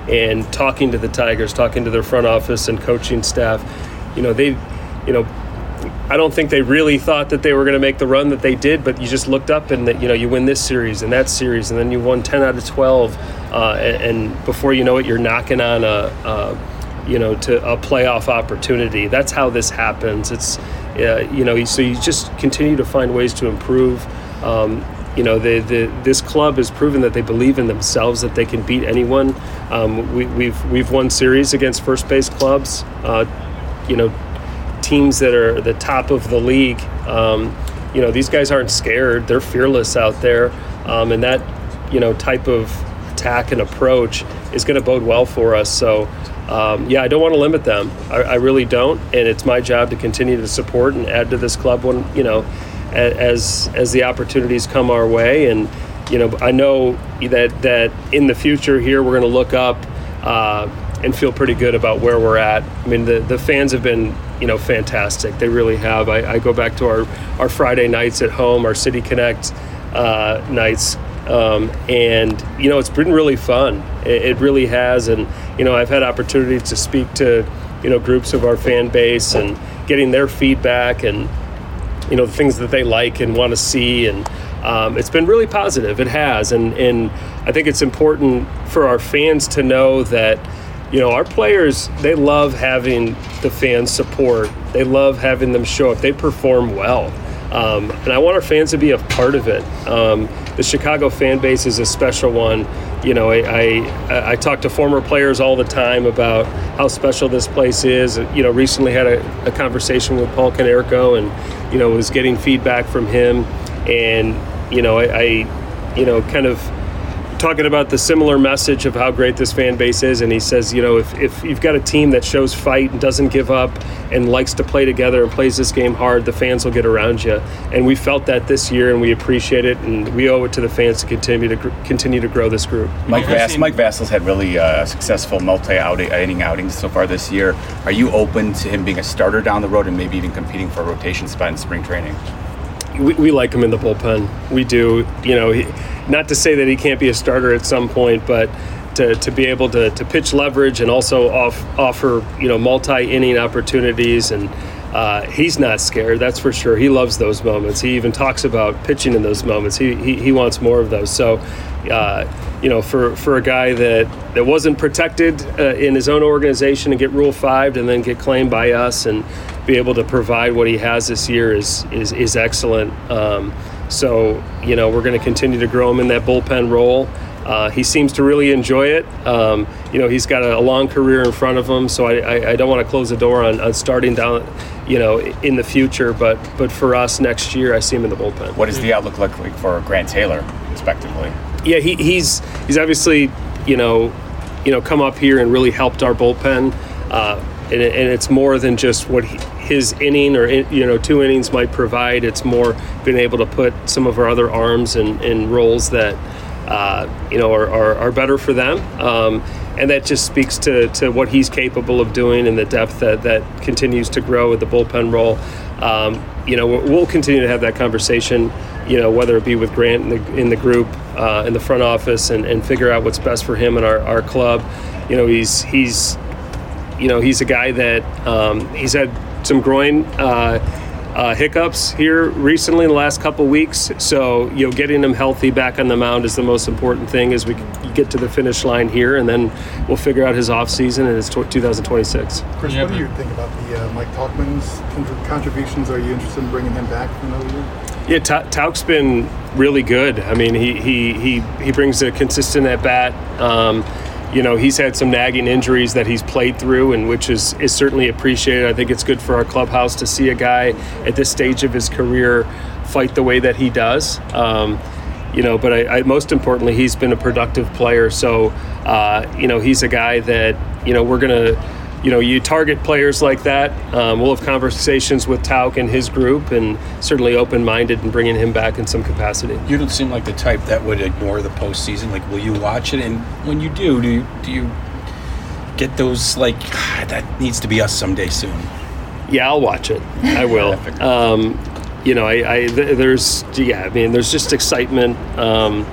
and talking to the Tigers, talking to their front office and coaching staff, I don't think they really thought that they were going to make the run that they did, but you just looked up and that, you win this series and that series, and then you won 10 out of 12, and before you know it, you're knocking on to a playoff opportunity. That's how this happens. It's, so you just continue to find ways to improve. This club has proven that they believe in themselves, that they can beat anyone. We've won series against first base clubs, teams that are the top of the league. These guys aren't scared. They're fearless out there. And that, type of attack and approach is going to bode well for us. So, I don't want to limit them. I really don't. And it's my job to continue to support and add to this club when, as the opportunities come our way. And, I know that in the future here, we're going to look up and feel pretty good about where we're at. I mean, the fans have been, fantastic. They really have. I go back to our Friday nights at home, our City Connect nights, and, it's been really fun. It really has. And, I've had opportunities to speak to, groups of our fan base and getting their feedback and, the things that they like and want to see. And it's been really positive. It has. And I think it's important for our fans to know that, our players, they love having the fans support. They love having them show up. They perform well. And I want our fans to be a part of it. The Chicago fan base is a special one. I talk to former players all the time about how special this place is. Recently had a conversation with Paul Konerko and, was getting feedback from him. And, I kind of talking about the similar message of how great this fan base is, and he says, if you've got a team that shows fight and doesn't give up and likes to play together and plays this game hard, the fans will get around you. And we felt that this year, and we appreciate it, and we owe it to the fans to continue to grow this group. Mike Vasil's had really successful multi-inning outings so far this year. Are you open to him being a starter down the road and maybe even competing for a rotation spot in spring training? We like him in the bullpen. We do. Not to say that he can't be a starter at some point, but to be able to pitch leverage and also offer multi-inning opportunities, and he's not scared. That's for sure. He loves those moments. He even talks about pitching in those moments. He wants more of those. So, for a guy that wasn't protected in his own organization and get Rule 5'd and then get claimed by us and be able to provide what he has this year is excellent. So we're going to continue to grow him in that bullpen role. He seems to really enjoy it. He's got a long career in front of him, so I don't want to close the door on starting down, in the future. But for us next year, I see him in the bullpen. What does the outlook look like for Grant Taylor, respectively? Yeah, he's obviously come up here and really helped our bullpen. And it's more than just what his inning or 2 innings might provide. It's more being able to put some of our other arms in roles that are better for them, and that just speaks to what he's capable of doing and the depth that continues to grow with the bullpen role. We'll continue to have that conversation, whether it be with Grant in the group, in the front office, and figure out what's best for him and our club. He's a guy that he's had some groin hiccups here recently in the last couple weeks. So, getting him healthy back on the mound is the most important thing as we get to the finish line here, and then we'll figure out his offseason and his 2026. Chris, what do you think about the Mike Tauchman's contributions? Are you interested in bringing him back for another year? Yeah, Tauch's been really good. I mean, he brings a consistent at bat. He's had some nagging injuries that he's played through, and which is certainly appreciated. I think it's good for our clubhouse to see a guy at this stage of his career fight the way that he does. But I most importantly, he's been a productive player. So, he's a guy that, we're going to, you target players like that. We'll have conversations with Tauch and his group, and certainly open-minded in bringing him back in some capacity. You don't seem like the type that would ignore the postseason. Like, will you watch it? And when you do you get those, that needs to be us someday soon? Yeah, I'll watch it. I will. There's just excitement.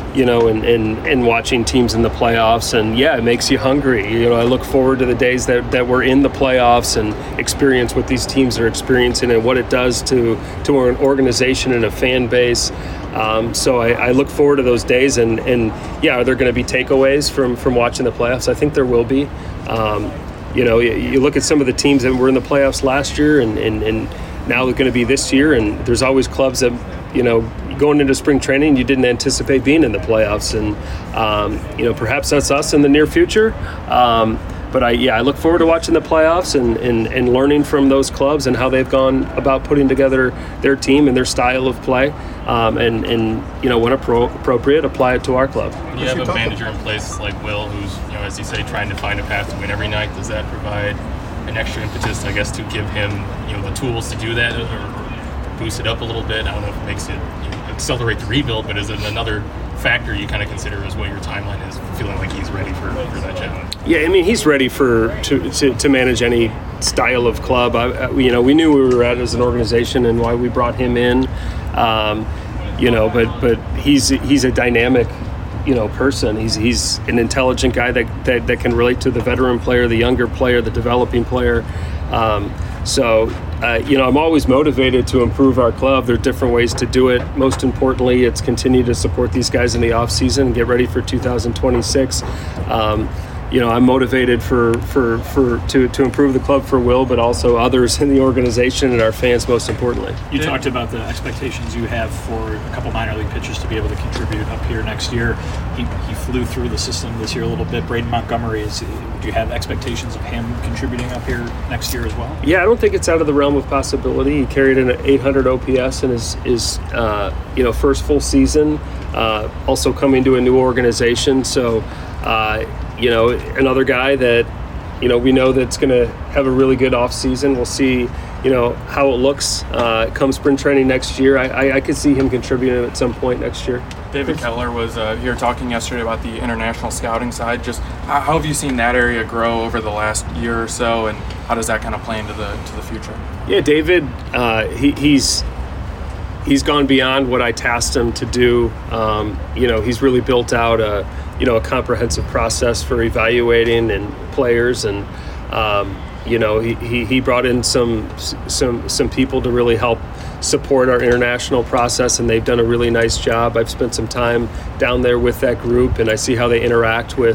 and watching teams in the playoffs. And yeah, it makes you hungry. I look forward to the days that we're in the playoffs and experience what these teams are experiencing and what it does to an organization and a fan base. So I look forward to those days, and yeah, are there going to be takeaways from watching the playoffs? I think there will be. You look at some of the teams that were in the playoffs last year and now they're going to be this year, and there's always clubs that, going into spring training, you didn't anticipate being in the playoffs, and perhaps that's us in the near future. But I look forward to watching the playoffs and learning from those clubs and how they've gone about putting together their team and their style of play, and when appropriate, apply it to our club. You have a manager in place like Will, who's, as you say, trying to find a path to win every night. Does that provide an extra impetus, I guess, to give him, the tools to do that, or boost it up a little bit? I don't know if it makes it accelerate the rebuild, but is it another factor you kind of consider as what your timeline is, feeling like he's ready for that challenge? Yeah, he's ready to manage any style of club. We knew we were at as an organization and why we brought him in. But he's a dynamic person. He's an intelligent guy that can relate to the veteran player, the younger player, the developing player. I'm always motivated to improve our club. There are different ways to do it. Most importantly, it's continue to support these guys in the off season and get ready for 2026. I'm motivated to improve the club for Will, but also others in the organization and our fans, most importantly. You talked about the expectations you have for a couple minor league pitchers to be able to contribute up here next year. He flew through the system this year a little bit. Braden Montgomery, do you have expectations of him contributing up here next year as well? Yeah, I don't think it's out of the realm of possibility. He carried an 800 OPS in his first full season, also coming to a new organization. So, another guy that, we know that's going to have a really good off season. We'll see, how it looks come spring training next year. I could see him contributing at some point next year. David Keller was here talking yesterday about the international scouting side. Just how have you seen that area grow over the last year or so, and how does that kind of play into the future? Yeah, David, he's gone beyond what I tasked him to do. He's really built out a comprehensive process for evaluating and players, and he brought in some people to really help support our international process, and they've done a really nice job. I've spent some time down there with that group, and I see how they interact with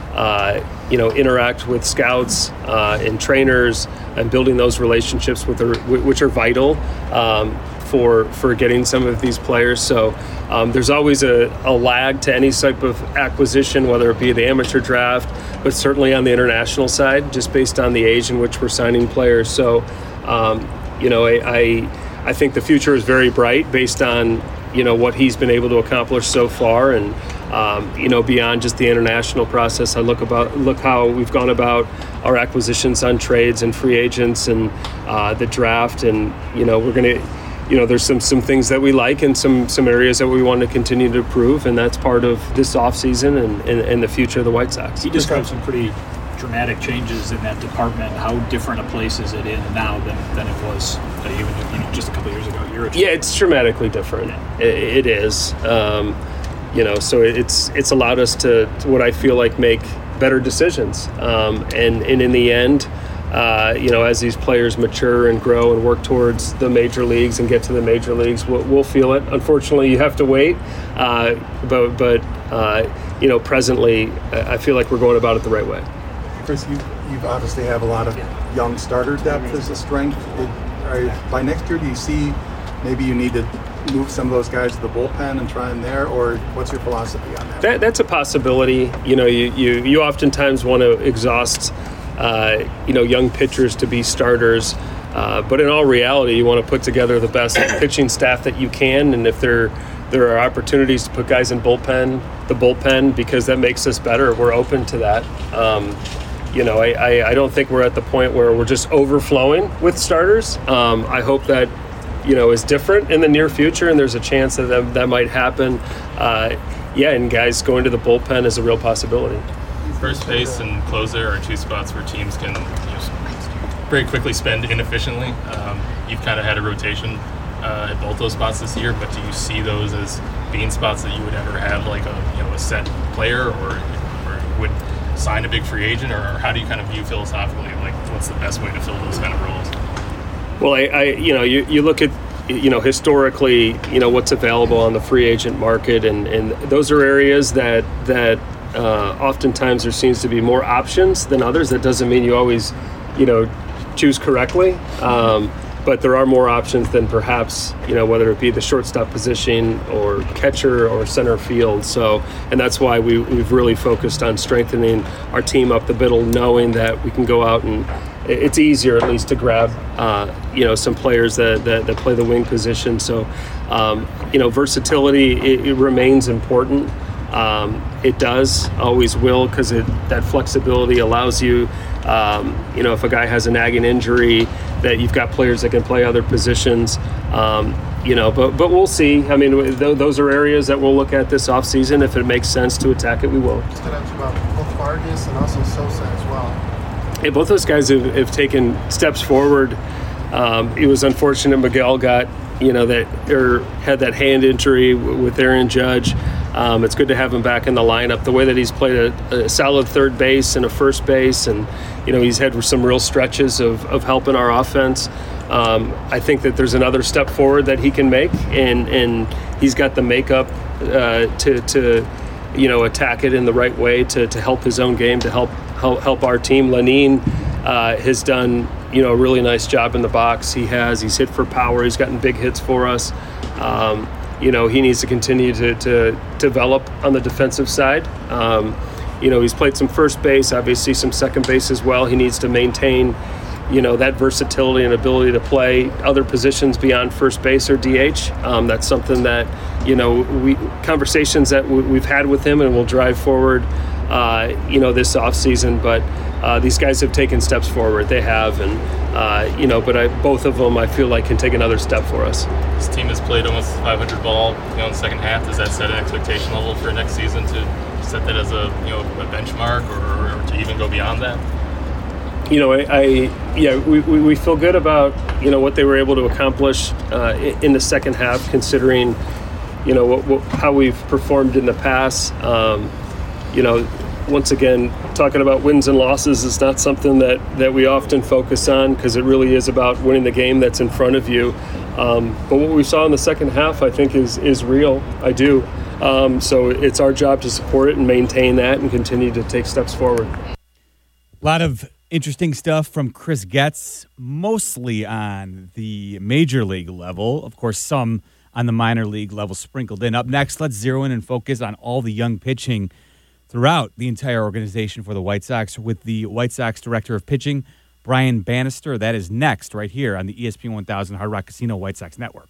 scouts and trainers, and building those relationships which are vital for getting some of these players. So there's always a lag to any type of acquisition, whether it be the amateur draft, but certainly on the international side, just based on the age in which we're signing players. So, I think the future is very bright based on, what he's been able to accomplish so far. And, beyond just the international process, I look how we've gone about our acquisitions on trades and free agents and the draft. And, we're going to, there's some things that we like and some areas that we want to continue to improve, and that's part of this offseason and the future of the White Sox. He described some pretty dramatic changes in that department. How different a place is it in now than it was even just a couple of years ago, a year or two? Yeah, it's dramatically different. Yeah. It is. So it's allowed us to what I feel like make better decisions. And in the end, as these players mature and grow and work towards the major leagues and get to the major leagues, we'll feel it. Unfortunately, you have to wait. But presently, I feel like we're going about it the right way. Chris, you obviously have a lot of young starter depth as a strength. By next year, do you see maybe you need to move some of those guys to the bullpen and try them there, or what's your philosophy on that? That's a possibility. You oftentimes want to exhaust young pitchers to be starters, but in all reality, you want to put together the best pitching staff that you can, and if there are opportunities to put guys in the bullpen, because that makes us better, we're open to that. I don't think we're at the point where we're just overflowing with starters. I hope that is different in the near future, and there's a chance that might happen. And guys going to the bullpen is a real possibility. First base and closer are two spots where teams can very quickly spend inefficiently. You've kind of had a rotation at both those spots this year, but do you see those as bean spots that you would ever have like a set player or would sign a big free agent, or how do you kind of view philosophically like what's the best way to fill those kind of roles? Well, you look at historically what's available on the free agent market, and those are areas that oftentimes there seems to be more options than others. That doesn't mean you always choose correctly, but there are more options than perhaps whether it be the shortstop position or catcher or center field. So, and that's why we've really focused on strengthening our team up the middle, knowing that we can go out and it's easier at least to grab some players that play the wing position. So versatility it remains important. It does, always will, because that flexibility allows you, if a guy has a nagging injury, that you've got players that can play other positions. But we'll see. I mean, those are areas that we'll look at this offseason. If it makes sense to attack it, we will. Just to ask about both Vargas and also Sosa as well. Yeah, both those guys have taken steps forward. It was unfortunate Miguel got, had that hand injury with Aaron Judge. It's good to have him back in the lineup. The way that he's played a solid third base and a first base, and he's had some real stretches of helping our offense. I think that there's another step forward that he can make, and he's got the makeup to attack it in the right way to help his own game, to help our team. Lenine has done a really nice job in the box. He's hit for power. He's gotten big hits for us. He needs to continue to develop on the defensive side. He's played some first base, obviously some second base as well. He needs to maintain that versatility and ability to play other positions beyond first base or DH. That's something that conversations that we've had with him and will drive forward this offseason. But these guys have taken steps forward. They have, and both of them I feel like can take another step for us. This team has played almost 500 ball in the second half. Does that set an expectation level for next season to set that as a benchmark or to even go beyond that? We feel good about what they were able to accomplish in the second half, considering how we've performed in the past. Once again, talking about wins and losses is not something that we often focus on, because it really is about winning the game that's in front of you. But what we saw in the second half, I think, is real. I do. So it's our job to support it and maintain that and continue to take steps forward. A lot of interesting stuff from Chris Getz, mostly on the major league level. Of course, some on the minor league level sprinkled in. Up next, let's zero in and focus on all the young pitching throughout the entire organization for the White Sox with the White Sox Director of Pitching, Brian Bannister. That is next right here on the ESPN 1000 Hard Rock Casino White Sox Network.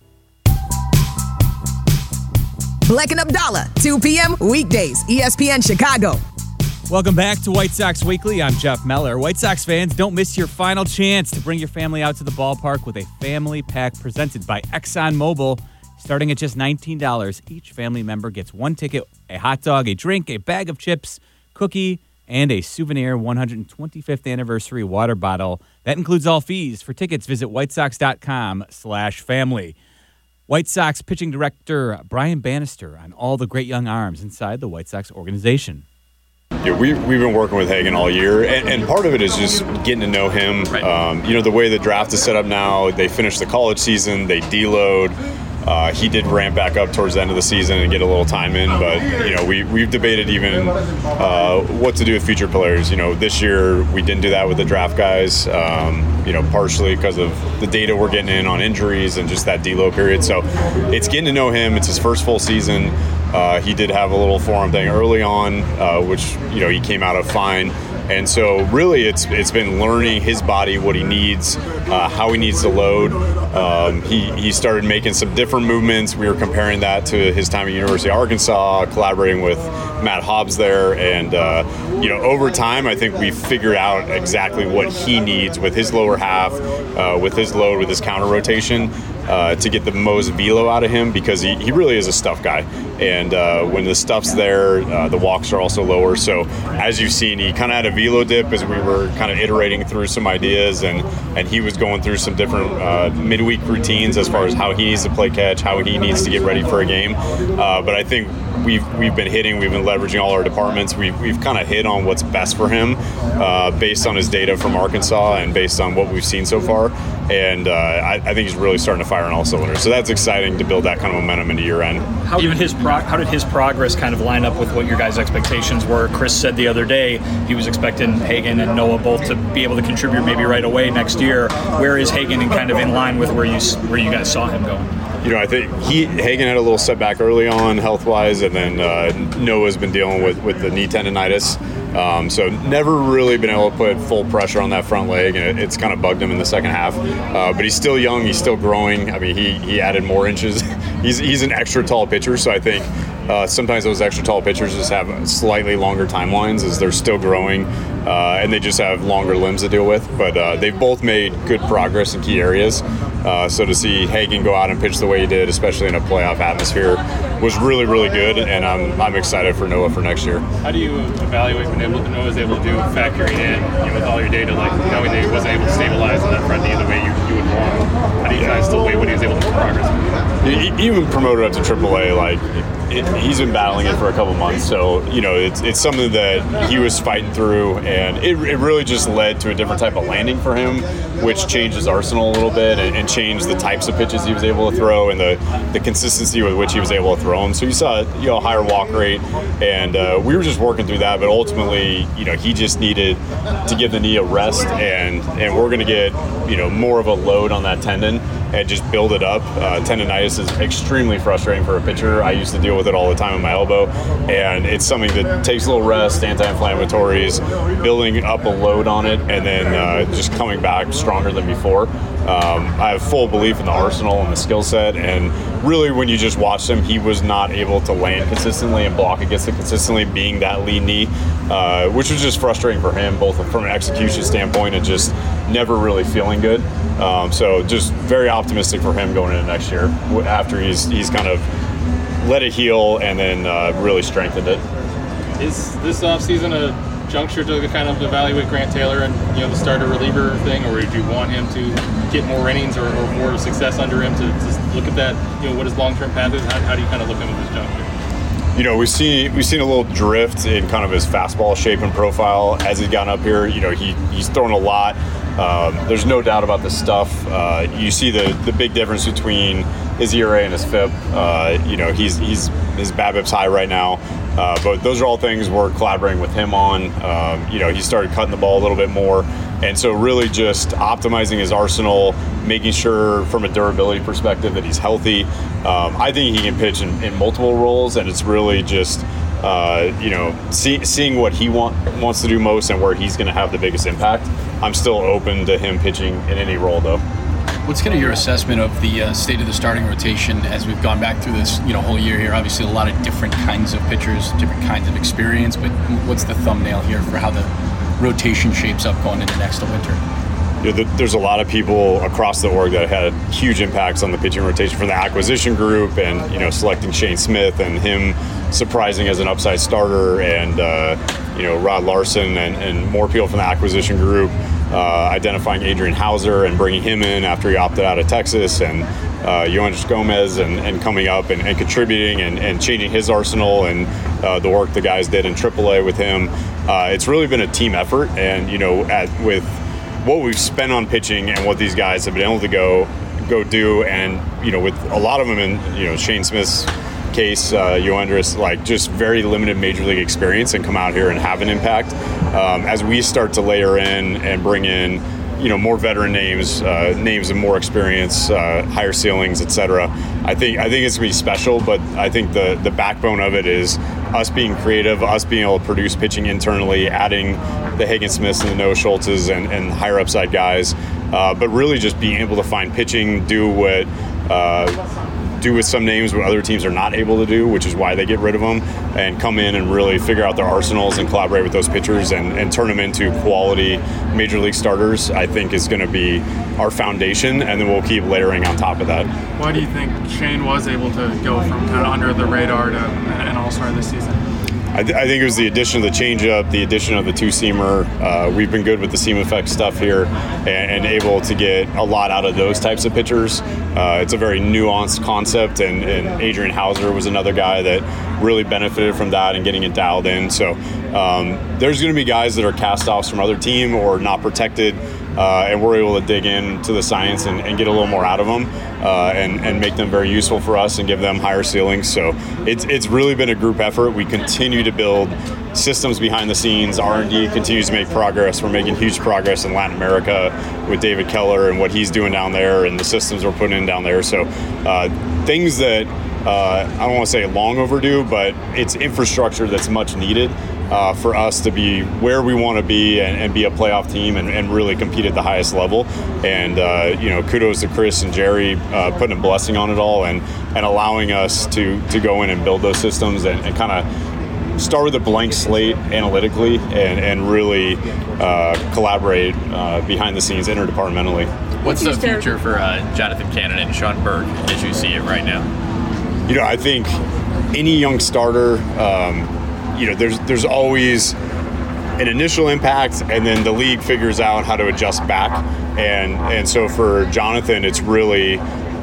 Black and Abdallah, 2 p.m. weekdays, ESPN Chicago. Welcome back to White Sox Weekly. I'm Jeff Meller. White Sox fans, don't miss your final chance to bring your family out to the ballpark with a family pack presented by ExxonMobil. Starting at just $19, each family member gets one ticket, a hot dog, a drink, a bag of chips, cookie, and a souvenir 125th anniversary water bottle. That includes all fees. For tickets, visit whitesox.com/family. White Sox pitching director Brian Bannister on all the great young arms inside the White Sox organization. Yeah, we've been working with Hagen all year, and part of it is just getting to know him. Right. The way the draft is set up now, they finish the college season, they deload. He did ramp back up towards the end of the season and get a little time in, but we've debated even what to do with future players. This year we didn't do that with the draft guys. Partially because of the data we're getting in on injuries and just that deload period. So it's getting to know him. It's his first full season. He did have a little forearm thing early on, which he came out of fine. And so really it's been learning his body, what he needs, how he needs to load. He started making some different movements. We were comparing that to his time at University of Arkansas, collaborating with Matt Hobbs there. And, over time, I think we figured out exactly what he needs with his lower half, with his load, with his counter rotation, to get the most velo out of him, because he really is a stuff guy. And when the stuff's there, the walks are also lower. So as you've seen, he kind of had a velo dip as we were kind of iterating through some ideas, and he was going through some different midweek routines as far as how he needs to play catch, how he needs to get ready for a game. But I think we've been leveraging all our departments. We've kind of hit on what's best for him based on his data from Arkansas and based on what we've seen so far. And I think he's really starting to fire on all cylinders. So that's exciting to build that kind of momentum into year end. How did his progress kind of line up with what your guys' expectations were? Chris said the other day he was expecting Hagen and Noah both to be able to contribute maybe right away next year. Where is Hagen kind of in line with where you guys saw him going? I think Hagen had a little setback early on health-wise, and then Noah's been dealing with the knee tendonitis. So never really been able to put full pressure on that front leg, and it's kind of bugged him in the second half. But he's still young. He's still growing. I mean, he added more inches. He's an extra tall pitcher, so I think sometimes those extra tall pitchers just have slightly longer timelines as they're still growing, and they just have longer limbs to deal with. But they've both made good progress in key areas. So to see Hagen go out and pitch the way he did, especially in a playoff atmosphere, was really, really good, and I'm excited for Noah for next year. How do you evaluate when Noah is able to do factoring in with all your data, like knowing that he wasn't able to stabilize in that front knee the way you would want? How do you kind of still weigh what he was able to make progress with? Even promoted up to AAA, like he's been battling it for a couple months, so it's something that he was fighting through, and it really just led to a different type of landing for him, which changed his arsenal a little bit and changed the types of pitches he was able to throw and the consistency with which he was able to throw them. So you saw a higher walk rate, and we were just working through that. But ultimately, he just needed to give the knee a rest, and we're going to get more of a load on that tendon and just build it up. Tendonitis is extremely frustrating for a pitcher. I used to deal with it all the time in my elbow, and it's something that takes a little rest, anti-inflammatories, building up a load on it, and then just coming back stronger than before. I have full belief in the arsenal and the skill set, and really when you just watched him, he was not able to land consistently and block against it consistently, being that lead knee, which was just frustrating for him, both from an execution standpoint and just never really feeling good. So just very optimistic for him going into next year after he's kind of let it heal and then really strengthened it. Is this offseason a juncture to kind of evaluate Grant Taylor and the starter reliever thing, or do you want him to get more innings or more success under him to look at that, what his long-term path is? How do you kind of look at this juncture? We've seen a little drift in kind of his fastball shape and profile as he's gotten up here. He's thrown a lot. There's no doubt about the stuff. You see the big difference between his ERA and his FIP. His BABIP's high right now, but those are all things we're collaborating with him on. He started cutting the ball a little bit more, and so really just optimizing his arsenal, making sure from a durability perspective that he's healthy. I think he can pitch in multiple roles, and it's really just seeing what he wants to do most and where he's going to have the biggest impact. I'm still open to him pitching in any role, though. What's kind of your assessment of the state of the starting rotation as we've gone back through this whole year here? Obviously, a lot of different kinds of pitchers, different kinds of experience, but what's the thumbnail here for how the rotation shapes up going into next winter? There's a lot of people across the org that had huge impacts on the pitching rotation from the acquisition group, and selecting Shane Smith and him surprising as an upside starter, and Rod Larson and more people from the acquisition group identifying Adrian Hauser and bringing him in after he opted out of Texas, and Yoendris Gomez and coming up and contributing and changing his arsenal, and the work the guys did in AAA with him. It's really been a team effort, and with what we've spent on pitching and what these guys have been able to go do, and with a lot of them in Shane Smith's case, Yoendris, like just very limited major league experience, and come out here and have an impact. As we start to layer in and bring in more veteran names of more experience, higher ceilings, etc. I think it's gonna be special, but I think the backbone of it is us being creative, us being able to produce pitching internally, adding the Hagen Smiths and the Noah Schultzes and higher upside guys, but really just being able to find pitching, do do with some names what other teams are not able to do, which is why they get rid of them, and come in and really figure out their arsenals and collaborate with those pitchers and turn them into quality major league starters, I think is going to be our foundation, and then we'll keep layering on top of that. Why do you think Shane was able to go from kind of under the radar to an all-star this season? I think it was the addition of the changeup, the addition of the two-seamer. We've been good with the seam effect stuff here and able to get a lot out of those types of pitchers. It's a very nuanced concept, and Adrian Hauser was another guy that really benefited from that and getting it dialed in. So there's going to be guys that are cast-offs from other team or not protected, and we're able to dig into the science and get a little more out of them and make them very useful for us and give them higher ceilings. So it's really been a group effort. We continue to build systems behind the scenes. R&D continues to make progress. We're making huge progress in Latin America with David Keller and what he's doing down there and the systems we're putting in down there. So things that I don't want to say long overdue, but it's infrastructure that's much needed for us to be where we want to be and be a playoff team and really compete at the highest level. And kudos to Chris and Jerry putting a blessing on it all and allowing us to go in and build those systems and kind of start with a blank slate analytically and really collaborate behind the scenes interdepartmentally. What's the future for Jonathan Cannon and Sean Burke as you see it right now? I think any young starter, there's always an initial impact, and then the league figures out how to adjust back. And so for Jonathan, it's really,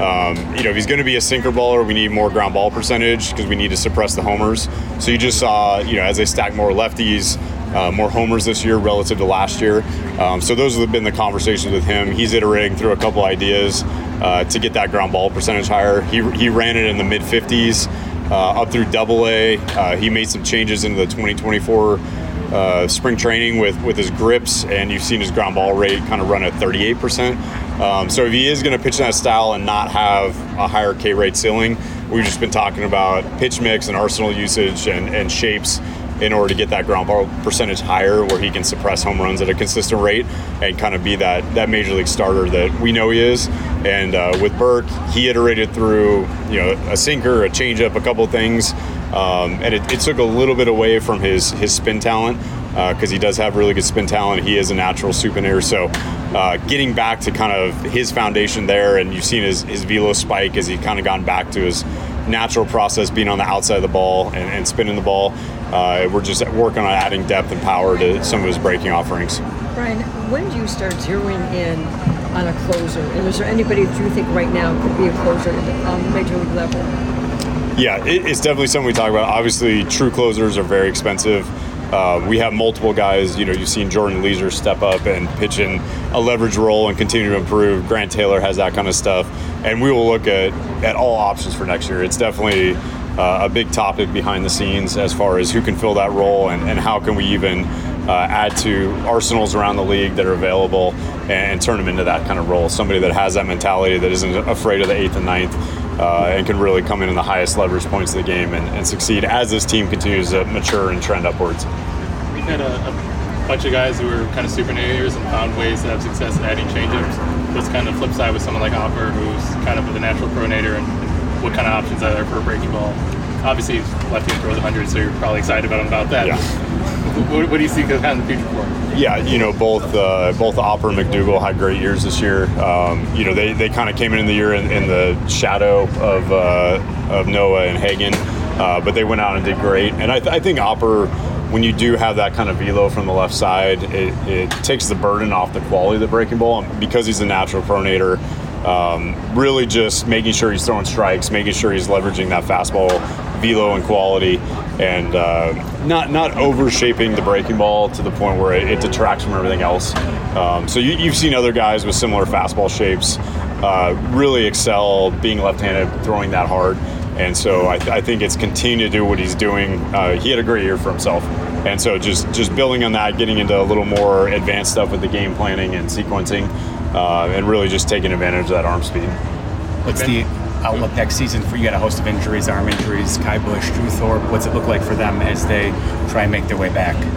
if he's going to be a sinker baller, we need more ground ball percentage because we need to suppress the homers. So you just saw, as they stack more lefties, more homers this year relative to last year. So those have been the conversations with him. He's iterating through a couple ideas to get that ground ball percentage higher. He ran it in the mid-50s up through AA. He made some changes into the 2024 spring training with his grips, and you've seen his ground ball rate kind of run at 38%. So if he is going to pitch in that style and not have a higher K rate ceiling, we've just been talking about pitch mix and arsenal usage and shapes in order to get that ground ball percentage higher where he can suppress home runs at a consistent rate and kind of be that major league starter that we know he is. And with Burke, he iterated through a sinker, a changeup, a couple of things, and it took a little bit away from his spin talent because he does have really good spin talent. He is a natural supinator, so getting back to kind of his foundation there, and you've seen his velo spike as he kind of gone back to his natural process, being on the outside of the ball and spinning the ball. We're just working on adding depth and power to some of his breaking offerings. Brian, when do you start zeroing in on a closer? And is there anybody that you think right now could be a closer on the major league level? Yeah, it's definitely something we talk about. Obviously, true closers are very expensive. We have multiple guys. You've seen Jordan Leisure step up and pitch in a leverage role and continue to improve. Grant Taylor has that kind of stuff. And we will look at all options for next year. It's definitely a big topic behind the scenes as far as who can fill that role and how can we even add to arsenals around the league that are available and turn them into that kind of role. Somebody that has that mentality, that isn't afraid of the 8th and 9th, and can really come in the highest leverage points of the game and succeed as this team continues to mature and trend upwards. We've had a bunch of guys who are kind of supinators and found ways to have success at adding changeups. What's kind of flip side with someone like Opper, who's kind of a natural pronator, and what kind of options are there for a breaking ball? Obviously, lefty throws 100, so you're probably excited about that. Yeah. What do you see kind of the future for? Yeah, both Opper and McDougal had great years this year. They kind of came in the year in the shadow of Noah and Hagen, but they went out and did great. And I think Opper, when you do have that kind of velo from the left side, it takes the burden off the quality of the breaking ball. And because he's a natural pronator, really just making sure he's throwing strikes, making sure he's leveraging that fastball velo and quality, and not overshaping the breaking ball to the point where it detracts from everything else. So you've seen other guys with similar fastball shapes really excel being left-handed, throwing that hard. And so I think it's continuing to do what he's doing. He had a great year for himself. And so just building on that, getting into a little more advanced stuff with the game planning and sequencing, and really just taking advantage of that arm speed. What's the outlook next season for you? Got a host of injuries, arm injuries, Kai Bush, Drew Thorpe. What's it look like for them as they try and make their way back?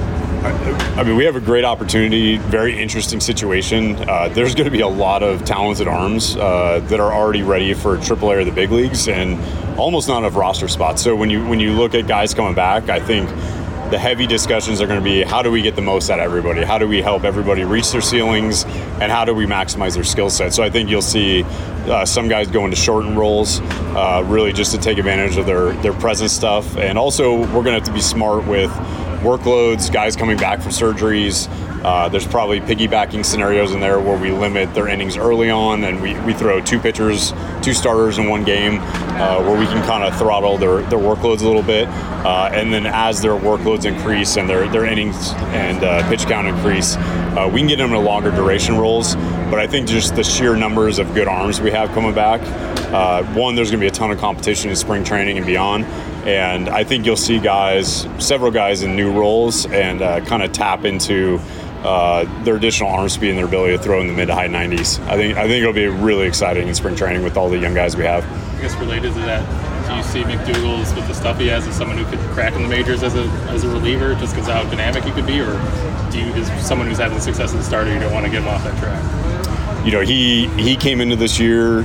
I mean, we have a great opportunity, very interesting situation. There's going to be a lot of talented arms that are already ready for AAA or the big leagues, and almost not enough roster spots. So when you look at guys coming back, I think the heavy discussions are going to be, how do we get the most out of everybody? How do we help everybody reach their ceilings? And how do we maximize their skill set? So I think you'll see some guys go into shortened roles, really just to take advantage of their present stuff. And also, we're going to have to be smart with workloads, guys coming back from surgeries. There's probably piggybacking scenarios in there where we limit their innings early on, and we throw two starters in one game, where we can kind of throttle their workloads a little bit. And then as their workloads increase and their innings and pitch count increase, we can get them in longer duration roles. But I think just the sheer numbers of good arms we have coming back, one, there's going to be a ton of competition in spring training and beyond. And I think you'll see several guys in new roles, and kind of tap into their additional arm speed and their ability to throw in the mid to high 90s. I think it'll be really exciting in spring training with all the young guys we have. I guess related to that, do you see McDougall with the stuff he has as someone who could crack in the majors as a reliever just because of how dynamic he could be, or is someone who's having success as a starter, you don't want to get him off that track? You know, he came into this year,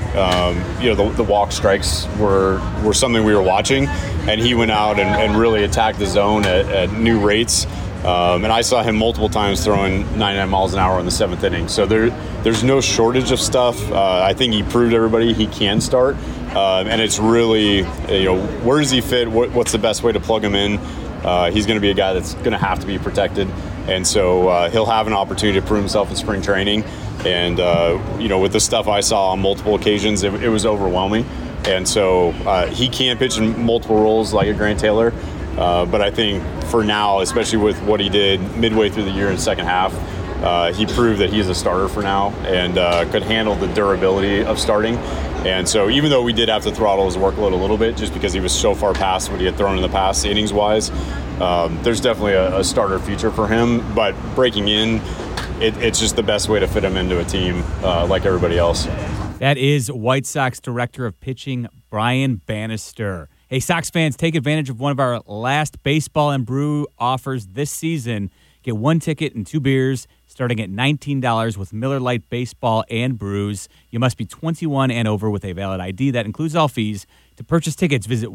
the walk strikes were something we were watching, and he went out and really attacked the zone at new rates. And I saw him multiple times throwing 99 miles an hour in the 7th inning. So there's no shortage of stuff. I think he proved everybody he can start. And it's really, where does he fit? What's the best way to plug him in? He's going to be a guy that's going to have to be protected. And so he'll have an opportunity to prove himself in spring training. And, with the stuff I saw on multiple occasions, it was overwhelming. And so he can pitch in multiple roles like a Grant Taylor. But I think for now, especially with what he did midway through the year in the second half, he proved that he's a starter for now and could handle the durability of starting. And so even though we did have to throttle his workload a little bit just because he was so far past what he had thrown in the past innings-wise, there's definitely a starter future for him. But breaking in, it's just the best way to fit him into a team like everybody else. That is White Sox Director of Pitching, Brian Bannister. Hey, Sox fans, take advantage of one of our last baseball and brew offers this season. Get one ticket and 2 beers starting at $19 with Miller Lite Baseball and Brews. You must be 21 and over with a valid ID. That includes all fees. To purchase tickets, visit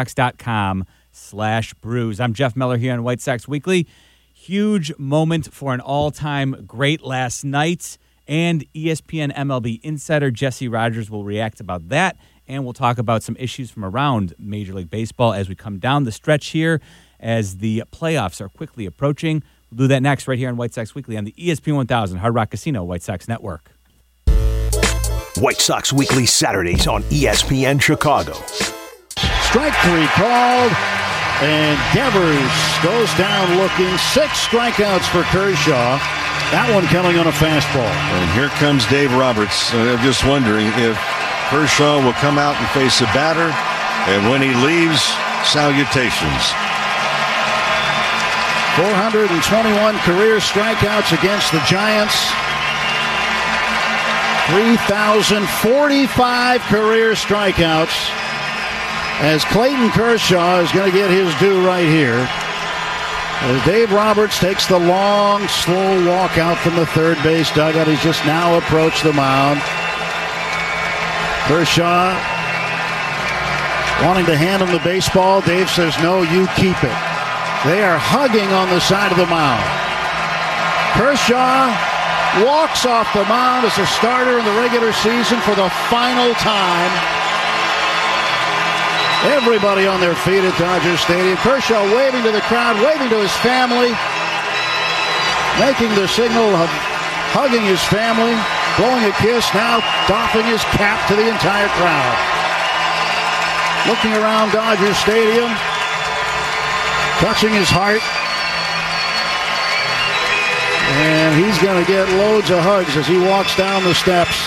whitesox.com/brews. I'm Jeff Meller here on White Sox Weekly. Huge moment for an all-time great last night. And ESPN MLB insider Jesse Rogers will react about that. And we'll talk about some issues from around Major League Baseball as we come down the stretch here as the playoffs are quickly approaching. We'll do that next right here on White Sox Weekly on the ESPN 1000 Hard Rock Casino White Sox Network. White Sox Weekly Saturdays on ESPN Chicago. Strike 3 called, and Devers goes down looking. 6 strikeouts for Kershaw. That one coming on a fastball. And here comes Dave Roberts. I'm just wondering if Kershaw will come out and face a batter, and when he leaves, salutations. 421 career strikeouts against the Giants. 3,045 career strikeouts as Clayton Kershaw is going to get his due right here. As Dave Roberts takes the long, slow walk out from the third base dugout. He's just now approached the mound. Kershaw wanting to hand him the baseball. Dave says, no, you keep it. They are hugging on the side of the mound. Kershaw walks off the mound as a starter in the regular season for the final time. Everybody on their feet at Dodger Stadium. Kershaw waving to the crowd, waving to his family, making the signal of hugging his family, blowing a kiss, now doffing his cap to the entire crowd. Looking around Dodger Stadium, touching his heart. And he's going to get loads of hugs as he walks down the steps.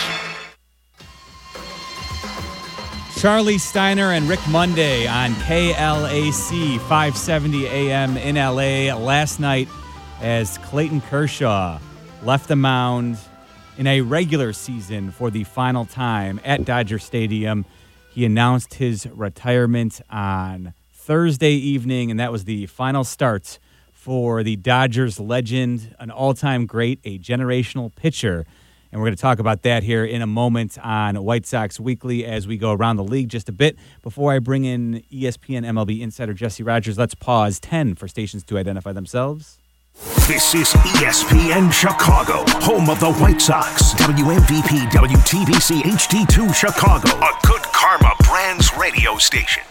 Charlie Steiner and Rick Monday on KLAC 570 AM in LA last night as Clayton Kershaw left the mound in a regular season for the final time at Dodger Stadium. He announced his retirement on Thursday evening, and that was the final start for the Dodgers legend, an all-time great, a generational pitcher. And we're going to talk about that here in a moment on White Sox Weekly as we go around the league just a bit. Before I bring in ESPN MLB insider Jesse Rogers, let's pause 10 for stations to identify themselves. This is ESPN Chicago, home of the White Sox. WMVP WTBC HD2 Chicago, a Good Karma Brands radio station.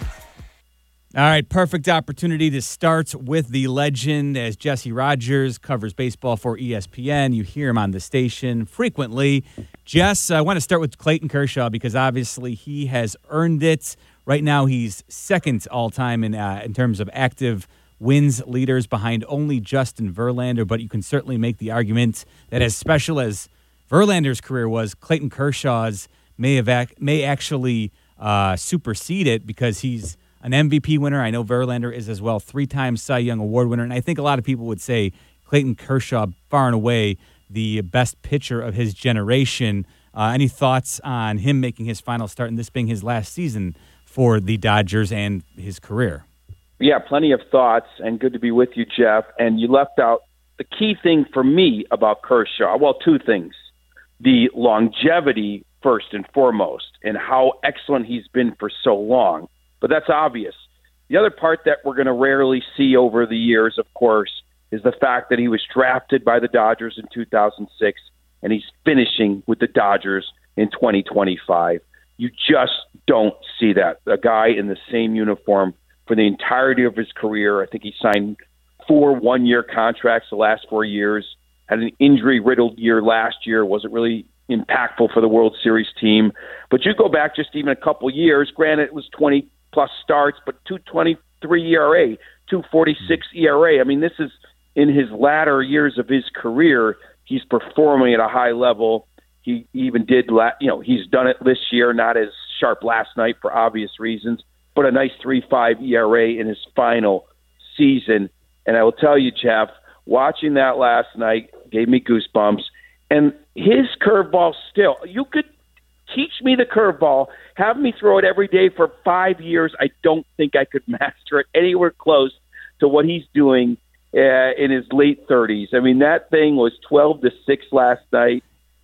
All right, perfect opportunity to start with the legend as Jesse Rogers covers baseball for ESPN. You hear him on the station frequently. Jess, I want to start with Clayton Kershaw because obviously he has earned it. Right now he's second all-time in terms of active wins leaders behind only Justin Verlander, but you can certainly make the argument that as special as Verlander's career was, Clayton Kershaw's may actually supersede it because he's an MVP winner. I know Verlander is as well, 3-time Cy Young Award winner, and I think a lot of people would say Clayton Kershaw far and away the best pitcher of his generation. Any thoughts on him making his final start and this being his last season for the Dodgers and his career? Yeah, plenty of thoughts, and good to be with you, Jeff. And you left out the key thing for me about Kershaw. Well, two things. The longevity, first and foremost, and how excellent he's been for so long. But that's obvious. The other part that we're going to rarely see over the years, of course, is the fact that he was drafted by the Dodgers in 2006, and he's finishing with the Dodgers in 2025. You just don't see that. A guy in the same uniform for the entirety of his career. I think he signed 4 one-year contracts the last 4 years, had an injury-riddled year last year, wasn't really impactful for the World Series team. But you go back just even a couple years, granted it was 20-plus starts, but 2.23 ERA, 2.46 ERA. I mean, this is in his latter years of his career. He's performing at a high level. He even did, he's done it this year, not as sharp last night for obvious reasons, but a nice 3.5 ERA in his final season. And I will tell you, Jeff, watching that last night gave me goosebumps. And his curveball still, you could teach me the curveball, have me throw it every day for 5 years. I don't think I could master it anywhere close to what he's doing in his late 30s. I mean, that thing was 12-6 last night.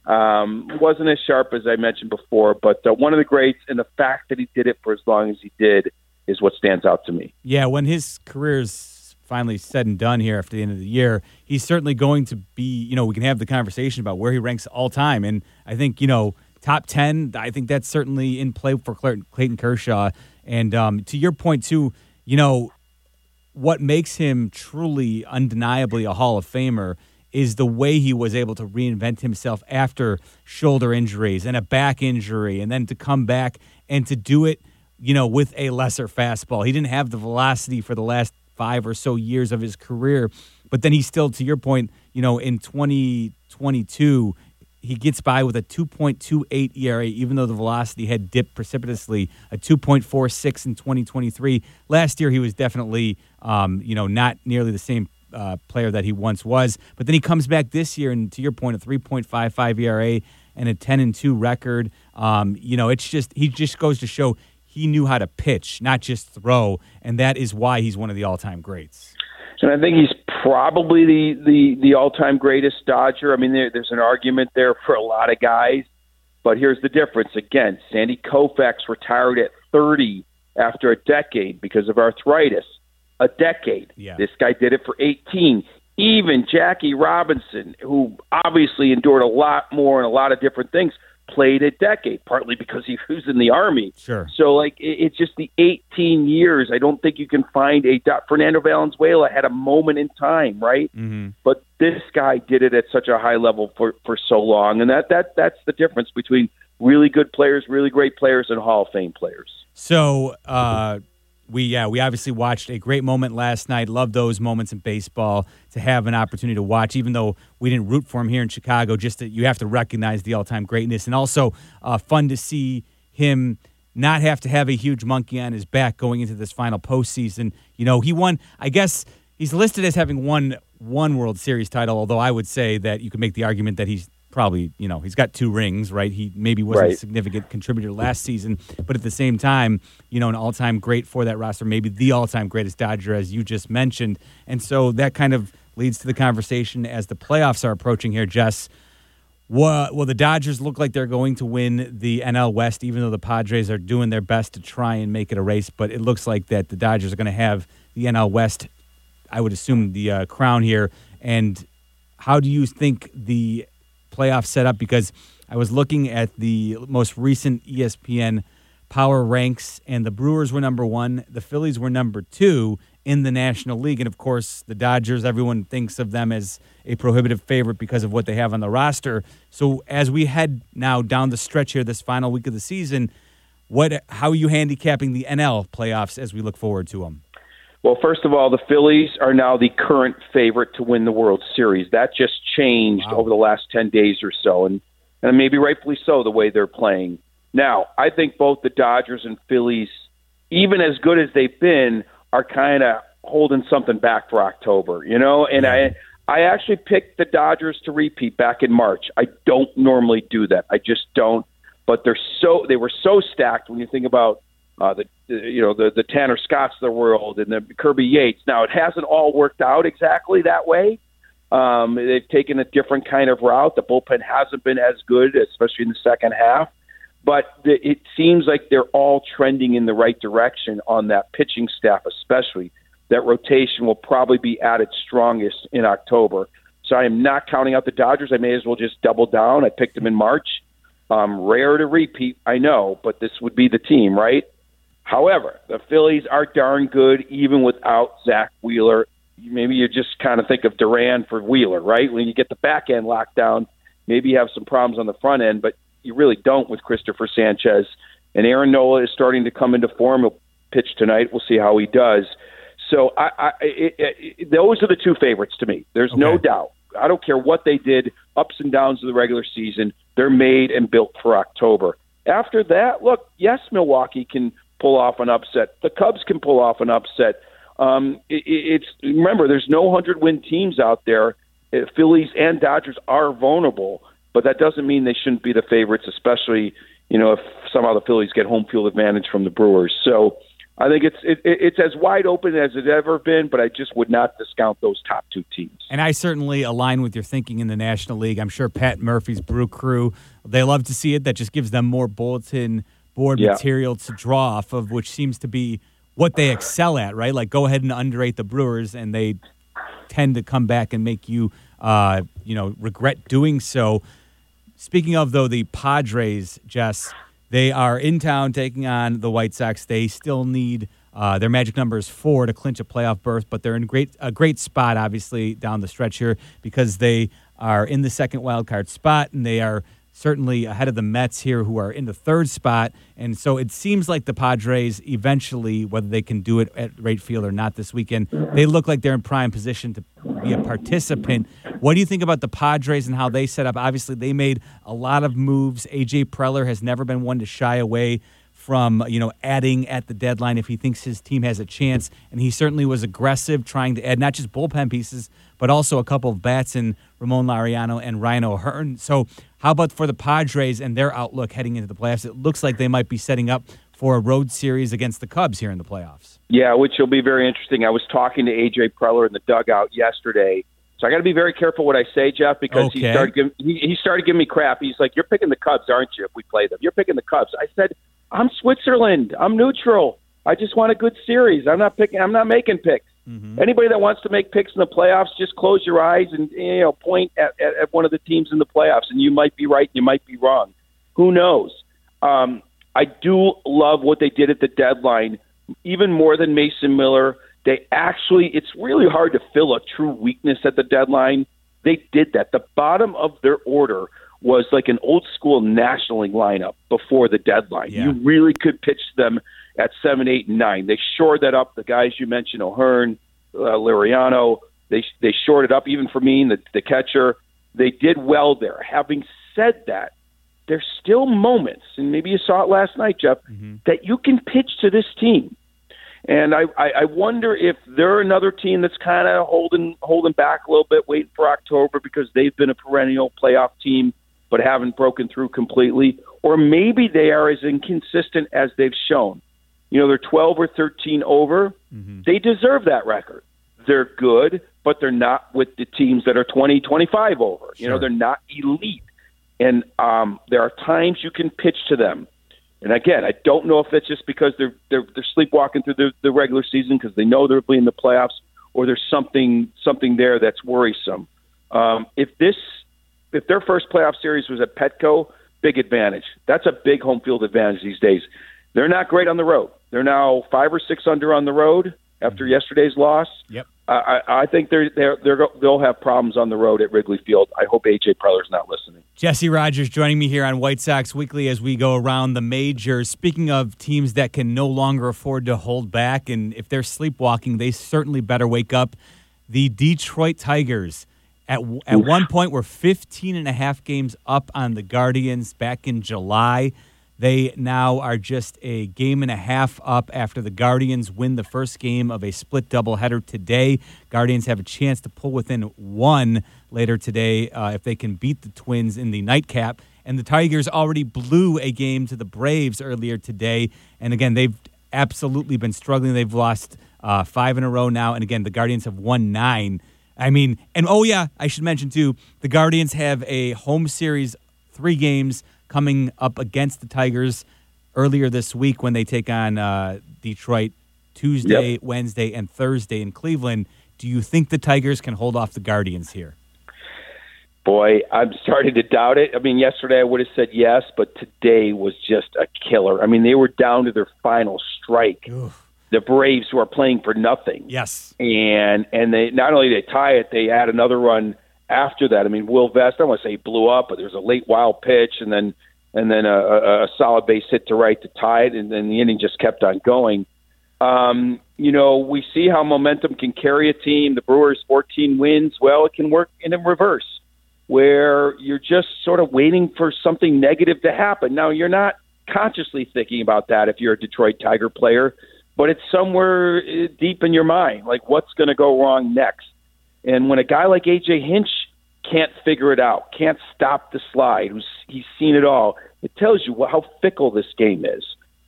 Wasn't as sharp as I mentioned before, but one of the greats, and the fact that he did it for as long as he did is what stands out to me. Yeah, when his career's finally said and done here after the end of the year, he's certainly going to be, we can have the conversation about where he ranks all time. And I think, top 10, I think that's certainly in play for Clayton Kershaw. And to your point, too, what makes him truly, undeniably a Hall of Famer is the way he was able to reinvent himself after shoulder injuries and a back injury, and then to come back and to do it, with a lesser fastball. He didn't have the velocity for the last 5 or so years of his career, but then he still, to your point, in 2022, he gets by with a 2.28 ERA, even though the velocity had dipped precipitously, a 2.46 in 2023. Last year, he was definitely, not nearly the same player that he once was. But then he comes back this year, and to your point, a 3.55 ERA and a 10-2 record. It's just he just goes to show he knew how to pitch, not just throw, and that is why he's one of the all-time greats. And I think he's probably the all-time greatest Dodger. I mean, there's an argument there for a lot of guys, but here's the difference. Again, Sandy Koufax retired at 30 after a decade because of arthritis. A decade. Yeah. This guy did it for 18. Even Jackie Robinson, who obviously endured a lot more and a lot of different things, played a decade, partly because he was in the Army. Sure. So, it's just the 18 years. I don't think you can find Fernando Valenzuela had a moment in time, right? Mm-hmm. But this guy did it at such a high level for so long, and that's the difference between really good players, really great players, and Hall of Fame players. So, we obviously watched a great moment last night. Love those moments in baseball to have an opportunity to watch, even though we didn't root for him here in Chicago. Just that you have to recognize the all-time greatness, and also fun to see him not have to have a huge monkey on his back going into this final postseason. He won. I guess he's listed as having won one World Series title, although I would say that you could make the argument that he's probably, he's got 2 rings, right? He maybe wasn't a significant contributor last season, but at the same time, an all-time great for that roster, maybe the all-time greatest Dodger, as you just mentioned. And so that kind of leads to the conversation as the playoffs are approaching here, Jess. Well, the Dodgers look like they're going to win the NL West, even though the Padres are doing their best to try and make it a race. But it looks like that the Dodgers are going to have the NL West, I would assume, the crown here. And how do you think the playoff setup? Because I was looking at the most recent ESPN power ranks, and the Brewers were number 1, the Phillies were number 2 in the National League. And, of course, the Dodgers, everyone thinks of them as a prohibitive favorite because of what they have on the roster. So as we head now down the stretch here this final week of the season, how are you handicapping the NL playoffs as we look forward to them? Well, first of all, the Phillies are now the current favorite to win the World Series. That just changed over the last 10 days or so, and maybe rightfully so, the way they're playing. Now, I think both the Dodgers and Phillies, even as good as they've been, are kind of holding something back for October, and I actually picked the Dodgers to repeat back in March. I don't normally do that. I just don't, but they were so stacked when you think about the Tanner Scotts of the world and the Kirby Yates. Now, it hasn't all worked out exactly that way. They've taken a different kind of route. The bullpen hasn't been as good, especially in the second half. But it seems like they're all trending in the right direction on that pitching staff, especially. That rotation will probably be at its strongest in October. So I am not counting out the Dodgers. I may as well just double down. I picked them in March. Rare to repeat, I know, but this would be the team, right? However, the Phillies are darn good even without Zach Wheeler. Maybe you just kind of think of Duran for Wheeler, right? When you get the back end locked down, maybe you have some problems on the front end, but you really don't with Christopher Sanchez. And Aaron Nola is starting to come into form. He'll pitch tonight. We'll see how he does. So those are the 2 favorites to me. There's no doubt. I don't care what they did, ups and downs of the regular season. They're made and built for October. After that, look, yes, Milwaukee can pull off an upset. The Cubs can pull off an upset. Remember, there's no 100-win teams out there. Phillies and Dodgers are vulnerable, but that doesn't mean they shouldn't be the favorites, especially if somehow the Phillies get home field advantage from the Brewers. So I think it's as wide open as it's ever been, but I just would not discount those top 2 teams. And I certainly align with your thinking in the National League. I'm sure Pat Murphy's Brew Crew, they love to see it. That just gives them more bulletin board material to draw off of, which seems to be what they excel at, right? Like, go ahead and underrate the Brewers, and they tend to come back and make you, regret doing so. Speaking of, though, the Padres, Jess, they are in town taking on the White Sox. They still need their magic number is 4 to clinch a playoff berth, but they're in a great spot, obviously, down the stretch here because they are in the second wild card spot, and they are certainly ahead of the Mets here, who are in the 3rd spot. And so it seems like the Padres eventually, whether they can do it at right field or not this weekend, they look like they're in prime position to be a participant. What do you think about the Padres and how they set up? Obviously, they made a lot of moves. A.J. Preller has never been one to shy away from, adding at the deadline if he thinks his team has a chance. And he certainly was aggressive trying to add not just bullpen pieces, but also a couple of bats in Ramon Laureano and Ryan O'Hearn. So how about for the Padres and their outlook heading into the playoffs? It looks like they might be setting up for a road series against the Cubs here in the playoffs. Yeah, which will be very interesting. I was talking to A.J. Preller in the dugout yesterday. So I got to be very careful what I say, Jeff, because he started giving me crap. He's like, "You're picking the Cubs, aren't you, if we play them? You're picking the Cubs." I said, "I'm Switzerland. I'm neutral. I just want a good series. I'm not making picks." Mm-hmm. Anybody that wants to make picks in the playoffs, just close your eyes and point at one of the teams in the playoffs, and you might be right, you might be wrong. Who knows? I do love what they did at the deadline, even more than Mason Miller. It's really hard to fill a true weakness at the deadline. They did that. The bottom of their order was like an old school National League lineup before the deadline. Yeah. You really could pitch them at 7, 8, and 9. They shored that up. The guys you mentioned, O'Hearn, Laureano, they shored it up. Even for me, the catcher, they did well there. Having said that, there's still moments, and maybe you saw it last night, Jeff, that you can pitch to this team. And I wonder if they're another team that's kind of holding back a little bit, waiting for October because they've been a perennial playoff team but haven't broken through completely. Or maybe they are as inconsistent as they've shown. They're 12 or 13 over. Mm-hmm. They deserve that record. They're good, but they're not with the teams that are 20, 25 over. Sure. They're not elite. And there are times you can pitch to them. And again, I don't know if that's just because they're sleepwalking through the regular season because they know they'll be in the playoffs, or there's something there that's worrisome. If their first playoff series was at Petco, big advantage. That's a big home field advantage these days. They're not great on the road. They're now 5 or 6 under on the road after yesterday's loss. Yep. I think they'll have problems on the road at Wrigley Field. I hope A.J. Preller's not listening. Jesse Rogers joining me here on White Sox Weekly as we go around the majors. Speaking of teams that can no longer afford to hold back, and if they're sleepwalking, they certainly better wake up. The Detroit Tigers at one point were 15.5 games up on the Guardians back in July. They now are just a game and a half up after the Guardians win the first game of a split doubleheader today. Guardians have a chance to pull within 1 later today if they can beat the Twins in the nightcap. And the Tigers already blew a game to the Braves earlier today. And again, they've absolutely been struggling. They've lost 5 in a row now. And again, the Guardians have won 9. I should mention too, the Guardians have a home series, 3 games coming up against the Tigers earlier this week when they take on Detroit Tuesday, Wednesday, and Thursday in Cleveland. Do you think the Tigers can hold off the Guardians here? Boy, I'm starting to doubt it. Yesterday I would have said yes, but today was just a killer. They were down to their final strike. Oof. The Braves who are playing for nothing. Yes. And they not only they tie it, they add another run after that. Will Vest, I don't want to say he blew up, but there was a late wild pitch and then a solid base hit to right to tie it, and then the inning just kept on going. We see how momentum can carry a team. The Brewers 14 wins. Well, it can work in reverse, where you're just sort of waiting for something negative to happen. Now, you're not consciously thinking about that if you're a Detroit Tiger player, but it's somewhere deep in your mind, like what's going to go wrong next. And when a guy like A.J. Hinch can't figure it out, can't stop the slide, he's seen it all, it tells you how fickle this game is.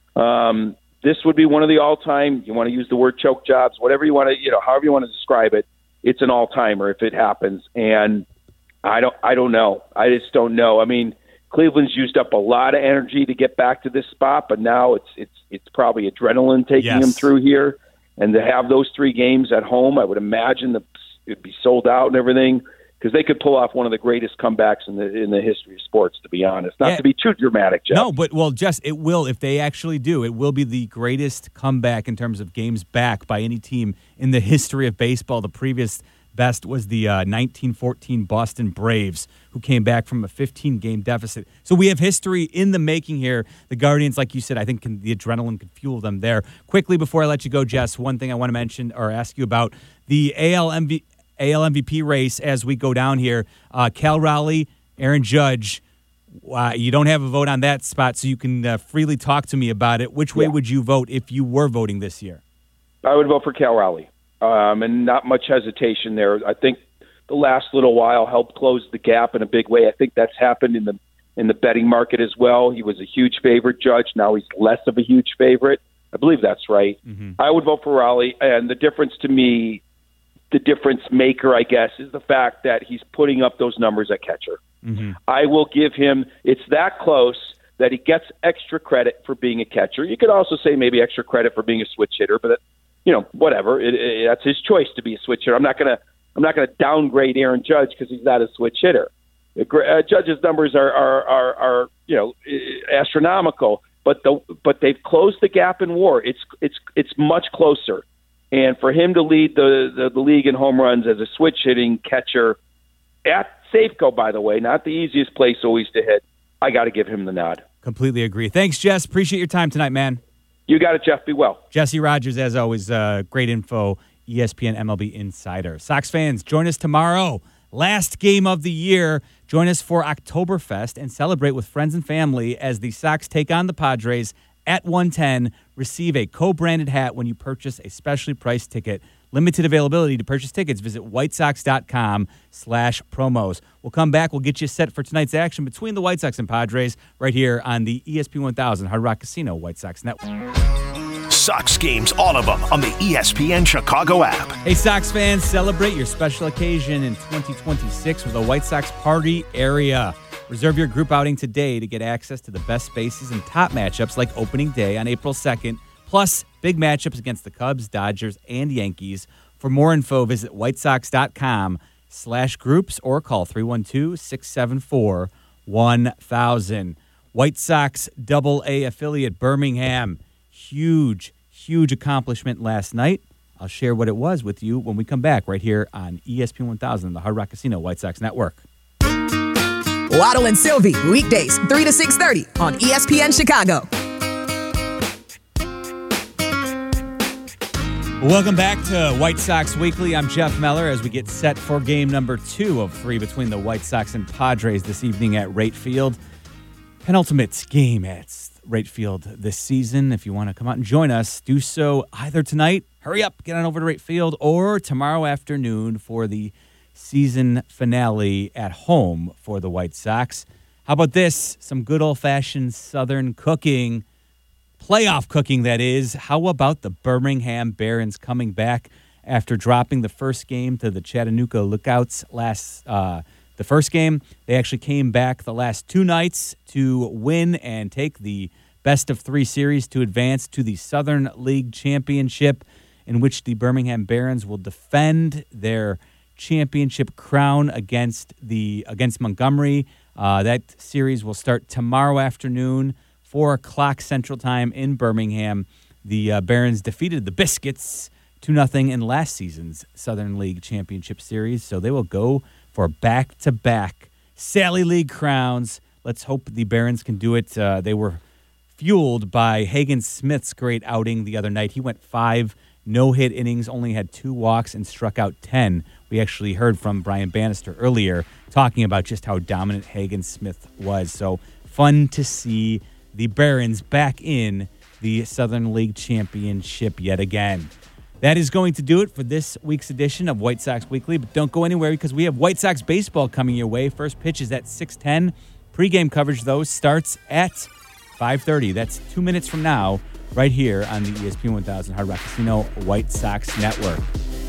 This would be one of the all-time, you want to use the word choke jobs, whatever you want to, however you want to describe it, it's an all-timer if it happens. And I don't know. I just don't know. Cleveland's used up a lot of energy to get back to this spot, but now it's probably adrenaline taking them through here. And to have those 3 games at home, I would imagine it'd be sold out and everything, because they could pull off one of the greatest comebacks in the history of sports, to be honest. Not to be too dramatic, Jeff. No, but, Jess, it will, if they actually do, it will be the greatest comeback in terms of games back by any team in the history of baseball. The previous best was the 1914 Boston Braves, who came back from a 15-game deficit. So we have history in the making here. The Guardians, like you said, I think the adrenaline could fuel them there. Quickly, before I let you go, Jess, one thing I want to mention or ask you about, the AL MVP race as we go down here. Cal Raleigh, Aaron Judge, you don't have a vote on that spot, so you can freely talk to me about it. Which way would you vote if you were voting this year? I would vote for Cal Raleigh, and not much hesitation there. I think the last little while helped close the gap in a big way. I think that's happened in the betting market as well. He was a huge favorite, Judge. Now he's less of a huge favorite. I believe that's right. Mm-hmm. I would vote for Raleigh, and the difference to me, the difference maker, I guess, is the fact that he's putting up those numbers at catcher. Mm-hmm. I will give him, it's that close that he gets extra credit for being a catcher. You could also say maybe extra credit for being a switch hitter, but whatever. That's his choice to be a switch hitter. I'm not going to downgrade Aaron Judge because he's not a switch hitter. Judge's numbers are astronomical, but they've closed the gap in WAR. It's much closer. And for him to lead the league in home runs as a switch hitting catcher at Safeco, by the way, not the easiest place always to hit, I got to give him the nod. Completely agree. Thanks, Jess. Appreciate your time tonight, man. You got it, Jeff. Be well. Jesse Rogers, as always, great info, ESPN MLB Insider. Sox fans, join us tomorrow. Last game of the year. Join us for Oktoberfest and celebrate with friends and family as the Sox take on the Padres at 1:10. Receive a co-branded hat when you purchase a specially priced ticket. Limited availability. To purchase tickets, visit whitesox.com/promos. We'll come back. We'll get you set for tonight's action between the White Sox and Padres right here on the ESPN 1000 Hard Rock Casino White Sox Network. Sox games, all of them, on the ESPN Chicago app. Hey, Sox fans, celebrate your special occasion in 2026 with a White Sox party area. Reserve your group outing today to get access to the best spaces and top matchups like opening day on April 2nd, plus big matchups against the Cubs, Dodgers, and Yankees. For more info, visit whitesox.com/groups or call 312-674-1000. White Sox AA affiliate Birmingham. Huge accomplishment last night. I'll share what it was with you when we come back right here on ESPN 1000, the Hard Rock Casino White Sox Network. Waddle and Sylvie, weekdays, 3 to 6:30 on ESPN Chicago. Welcome back to White Sox Weekly. I'm Jeff Meller as we get set for game number 2 of 3 between the White Sox and Padres this evening at Rate Field. Penultimate game at Rate Field this season. If you want to come out and join us, do so either tonight, hurry up, get on over to Rate Field, or tomorrow afternoon for the season finale at home for the White Sox. How about this? Some good old-fashioned Southern cooking, playoff cooking, that is. How about the Birmingham Barons coming back after dropping the first game to the Chattanooga Lookouts the first game? They actually came back the last 2 nights to win and take the best-of-3 series to advance to the Southern League Championship, in which the Birmingham Barons will defend their championship crown against Montgomery. That series will start tomorrow afternoon, 4 o'clock Central Time in Birmingham. The Barons defeated the Biscuits 2-0 in last season's Southern League Championship Series, so they will go for back-to-back Sally League crowns. Let's hope the Barons can do it. They were fueled by Hagen Smith's great outing the other night. He went 5 no-hit innings, only had 2 walks, and struck out 10. We actually heard from Brian Bannister earlier talking about just how dominant Hagen Smith was. So fun to see the Barons back in the Southern League Championship yet again. That is going to do it for this week's edition of White Sox Weekly, but don't go anywhere because we have White Sox baseball coming your way. First pitch is at 6:10. Pre-game coverage, though, starts at 5:30. That's 2 minutes from now, right here on the ESPN 1000 Hard Rock Casino White Sox Network.